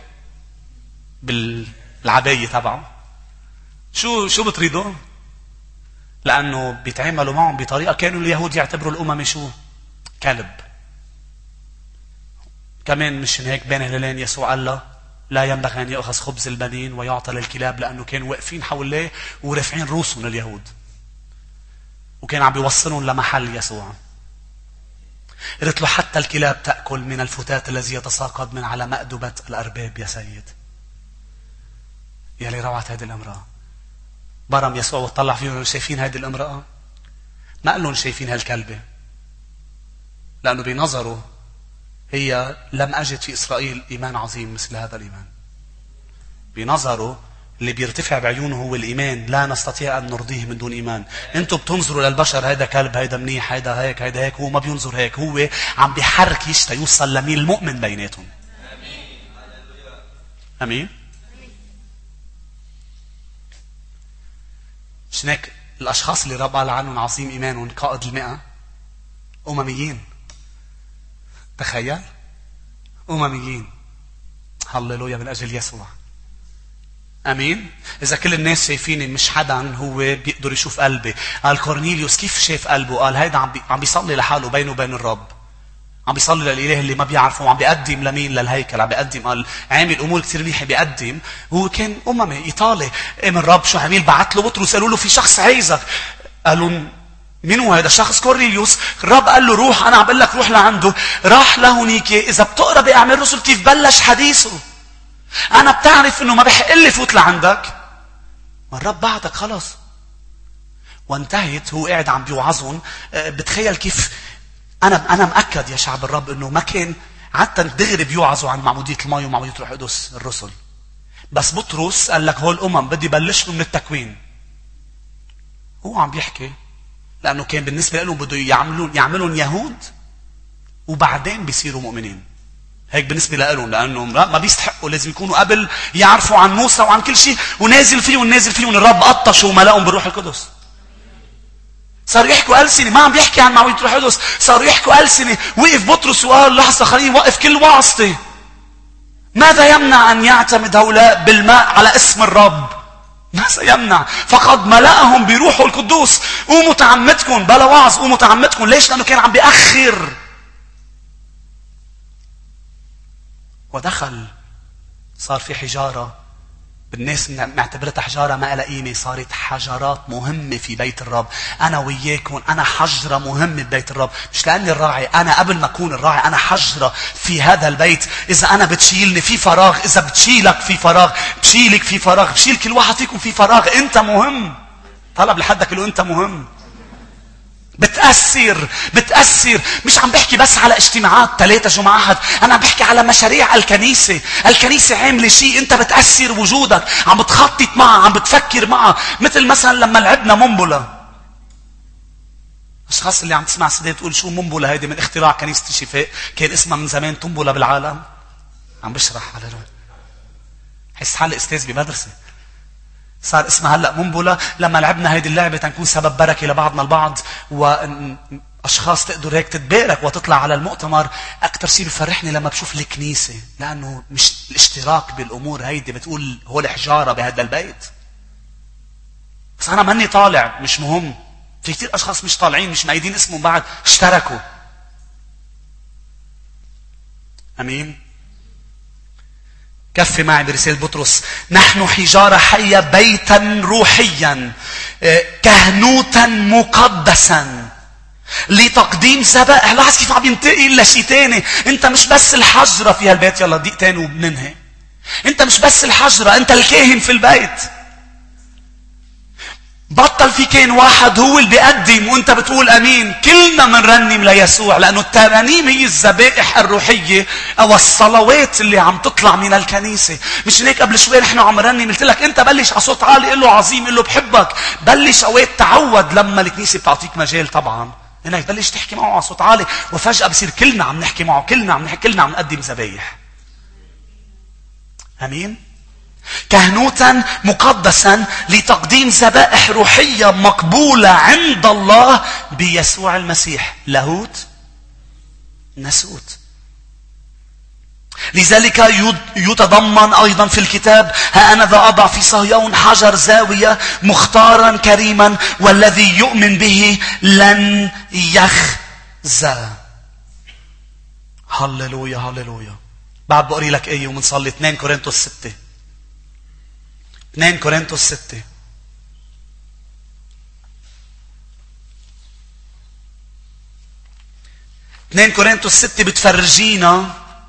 بالعباية تبعه. شو شو بتريدوا؟ لأنه بيتعاملوا معهم بطريقة كانوا اليهود يعتبروا الأمم شو؟ كلب. كمان مش هيك بين هلالين يسوع قال له لا ينبغي أن يأخذ خبز البنين ويعطى للكلاب، لأنه كانوا واقفين حواليه ورافعين رؤوسهم اليهود، وكان عم بيوصلهم لمحل يسوع. قلت له حتى الكلاب تأكل من الفتات الذي يتساقط من على مأدبة الأرباب يا سيد. يا لي روعة هذه الامرأة. برم يسوع وطلع فيهم شايفين هذه الامرأة؟ ما قال لهم شايفين هالكلبة، لأنه بنظره هي لم أجد في إسرائيل إيمان عظيم مثل هذا الإيمان. بنظره اللي بيرتفع بعيونه هو الإيمان، لا نستطيع أن نرضيه من دون إيمان. أنتم بتنظروا للبشر، هيدا كلب، هيدا منيح، هيدا هيك، هيدا هيك. هو ما بينظر هيك، هو عم بيحرك يشتا يوصل لمين؟ المؤمن بيناتهم. أمين. مش هيك الأشخاص اللي رب قال عنهم عظيم إيمانهم قائد المئة أمميين. تخيل، أمميين. هللويا من أجل يسوع. أمين. إذا كل الناس شايفيني مش حدا هو بيقدر يشوف قلبي. قال كورنيليوس كيف شاف قلبه؟ قال هيدا عم, بي... عم بيصلي لحاله بينه وبين الرب، عم بيصلي للإله اللي ما بيعرفه، وعم بيقدم لمين؟ للهيكل. عم بيقدم، قال عامل أمور كثير منيحة بيقدم. هو كان أممي إيطالي. قام الرب شو عميل؟ بعت له بطرس، قالوا له في شخص عايزك. قالوا مين هو هذا الشخص؟ كورنيليوس. الرب قال له روح، أنا عم بقول لك روح لعنده. راح لهونيك. إذا بتقرأ بأعمال الرسل كيف بلش حديثه، أنا بتعرف إنه ما بحق لي فوت لعندك، والرب بعتك خلاص. وانتهت. هو قاعد عم بيوعظهم. بتخيل كيف أنا أنا مأكد يا شعب الرب إنه ما كان عادة دغري بيوعظوا عن معمودية الماء ومعمودية روح القدس الرسل، بس بطرس قال لك هول الأمم بدي بلش من التكوين. هو عم بيحكي لأنه كان بالنسبة لهم بده يعملون يعملون يهود وبعدين بيصيروا مؤمنين. هيك بالنسبة لهم، لأنهم ما بيستحقوا، لازم يكونوا قبل يعرفوا عن موسى وعن كل شيء، ونازل فيه ونازل فيه الرب قطشوا وملأهم بالروح القدس. صاروا يحكوا ألسنة. ما عم بيحكي عن معمودية روح القدس، صاروا يحكوا ألسنة. وقف بطرس وقال لحظة خليني وقف كل وعظتي. ماذا يمنع أن يعتمد هؤلاء بالماء على اسم الرب؟ ماذا يمنع؟ فقد ملأهم بروحه القدوس. قوموا تعمدكم بلا وعظ، قوموا تعمدكم. ليش؟ لأنه كان عم بيأخر. ودخل صار في حجارة، الناس معتبرتها حجارة ما لها قيمة، صارت حجرات مهمة في بيت الرب. أنا وياكم أنا حجرة مهمة ببيت الرب، مش لأني الراعي، أنا قبل ما أكون الراعي أنا حجرة في هذا البيت. إذا أنا بتشيلني في فراغ، إذا بتشيلك في فراغ، بشيلك في فراغ، بشيل كل واحد فيكم في فراغ. أنت مهم. طلب لحدك له أنت مهم. بتأثر بتأثر. مش عم بحكي بس على اجتماعات ثلاثة جمعة أحد، أنا عم بحكي على مشاريع الكنيسة. الكنيسة عاملة شيء، أنت بتأثر وجودك، عم بتخطط معها، عم بتفكر معها. مثل مثلا لما لعبنا منبلة. الأشخاص اللي عم تسمع سيدي تقول شو منبلة؟ هيدي من اختراع كنيسة الشفاء، كان اسمها من زمان تنبلة بالعالم. عم بشرح على رأي حس حالي أستاذ بمدرسة. صار اسمها هلأ منبلة. لما لعبنا هيدي اللعبة تنكون سبب بركة لبعضنا البعض، وأشخاص تقدر هيك تتبارك وتطلع على المؤتمر. أكثر شيء بفرحني لما بشوف الكنيسة، لأنه مش الاشتراك بالأمور هيدي بتقول هو الحجارة بهذا البيت. بس أنا ماني طالع، مش مهم. في كتير أشخاص مش طالعين، مش مأيدين اسمهم بعد، اشتركوا. أمين. كفي معي برسالة بطرس. نحن حجارة حية، بيتا روحيا، كهنوتا مقدسا لتقديم ذبائح. لاحظ كيف عم ينتقل لشيء تاني. انت مش بس الحجرة في هالبيت. يلا دقيق تاني وبننهي. انت مش بس الحجرة، انت الكاهن في البيت. بطل في كان واحد هو اللي بيقدم وانت بتقول امين. كلنا منرنم ليسوع، لانه الترانيم هي الذبائح الروحيه او الصلوات اللي عم تطلع من الكنيسه. مش هيك قبل شوي نحن عم نرنم قلت لك انت بلش على صوت عالي، قل له عظيم، قل له بحبك. بلش اوقات تعود لما الكنيسه بتعطيك مجال طبعا انك بلش تحكي معه على صوت عالي، وفجاه بصير كلنا عم نحكي معه، كلنا عم نحكي، كلنا عم نقدم ذبايح. امين. كهنوتا مقدسا لتقديم ذبائح روحية مقبولة عند الله بيسوع المسيح. لاهوت ناسوت. لذلك يتضمن أيضا في الكتاب: ها أنا ذا أضع في صهيون حجر زاوية مختارا كريما والذي يؤمن به لن يخزى. هللويا هللويا. بعد بقري لك ايه ومنصلي. اثنين كورنثوس ستة. اثنين كورنثوس ستة. اثنين كورنثوس ستة بتفرجينا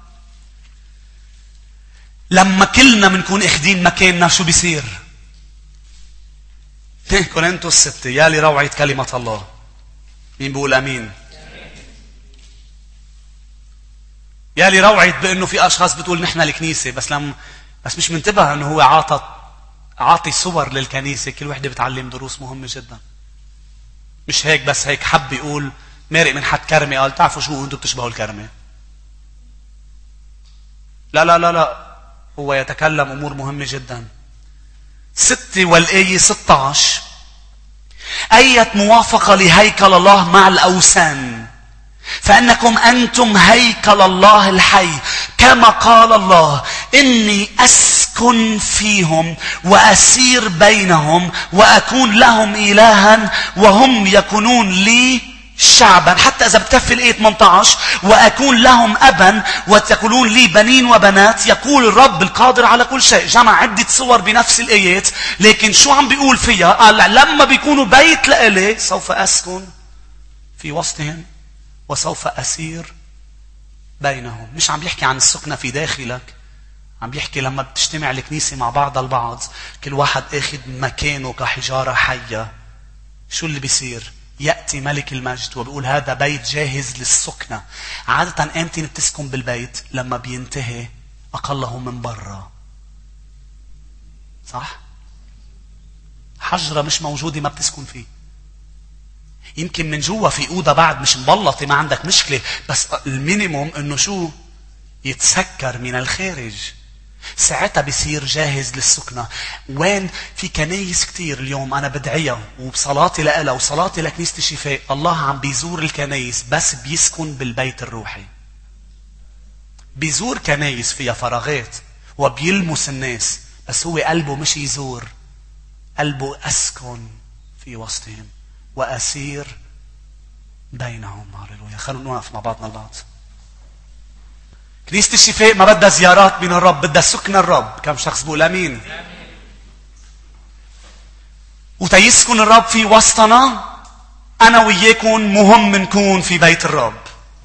لما كلنا منكون اخدين مكاننا شو بيصير. اثنين كورنثوس ستة. يا لي روعة كلمة الله. مين بيقول امين؟ يا لي روعة بانه في اشخاص بتقول نحن الكنيسة، بس لم بس مش منتبه انه هو عاطى عاطي صور للكنيسة. كل وحدة بتعلم دروس مهمة جدا. مش هيك بس هيك حب يقول مارق من حد كرمة قال تعرفوا شو انتم بتشبهوا الكرمة. لا لا لا لا، هو يتكلم امور مهمة جدا. ستة والآية ستة عشر: أية موافقة لهيكل الله مع الأوثان، فأنكم أنتم هيكل الله الحي، كما قال الله: إني أسكن فيهم وأسير بينهم وأكون لهم إلها وهم يكونون لي شعبا. حتى إذا بتكفي الآية ثمانية عشر: وأكون لهم أبا وتكونون لي بنين وبنات، يقول الرب القادر على كل شيء. جمع عدة صور بنفس الآيات، لكن شو عم بيقول فيها؟ قال لما بيكونوا بيت لإلي سوف أسكن في وسطهم وسوف أسير بينهم. مش عم بيحكي عن السكنة في داخلك، عم بيحكي لما بتجتمع الكنيسة مع بعض البعض كل واحد اخذ مكانه كحجارة حية. شو اللي بيصير؟ يأتي ملك المجد وبيقول هذا بيت جاهز للسكنة. عادة امتى بتسكن بالبيت؟ لما بينتهي أقله من برا. صح؟ حجرة مش موجودة ما بتسكن فيه. يمكن من جوا في أوضة بعد مش مبلطة ما عندك مشكلة، بس المينيموم انه شو؟ يتسكر من الخارج. ساعتها بيصير جاهز للسكنة. وين في كنايس كتير اليوم أنا بدعيها وبصلاتي لها وصلاتي لكنيسة الشفاء، الله عم بيزور الكنايس بس بيسكن بالبيت الروحي. بيزور كنايس فيها فراغات وبيلمس الناس، بس هو قلبه مش يزور، قلبه أسكن في وسطهم وأسير بينهم. هاللويا. خلونا نوقف مع بعضنا البعض. كنيسة الشفاء ما بدها زيارات من الرب، بدها سكن الرب. كم شخص بقول امين؟ وتيسكن الرب في وسطنا، انا وياكم مهم نكون في بيت الرب.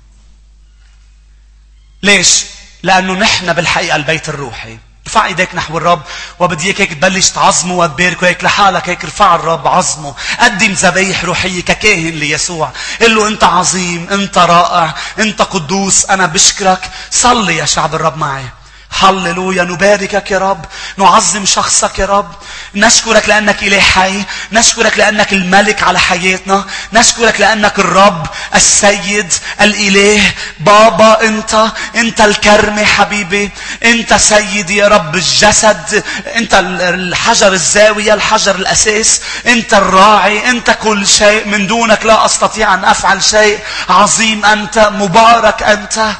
ليش؟ لانه نحن بالحقيقة البيت الروحي. ارفع ايديك نحو الرب وبدي اياك هيك تبلش تعظمه وتباركه هيك لحالك. هيك ارفع الرب، عظمه، قدم ذبايح روحيه ككاهن ليسوع. قل له انت عظيم، انت رائع، انت قدوس، انا بشكرك. صلي يا شعب الرب معي. هللويا. نباركك يا رب، نعظم شخصك يا رب. نشكرك لأنك إله حي، نشكرك لأنك الملك على حياتنا، نشكرك لأنك الرب السيد الإله. بابا أنت أنت الكرمة حبيبي، أنت سيدي يا رب الجسد، أنت الحجر الزاوية، الحجر الأساس، أنت الراعي، أنت كل شيء. من دونك لا أستطيع أن أفعل شيء. عظيم أنت، مبارك أنت.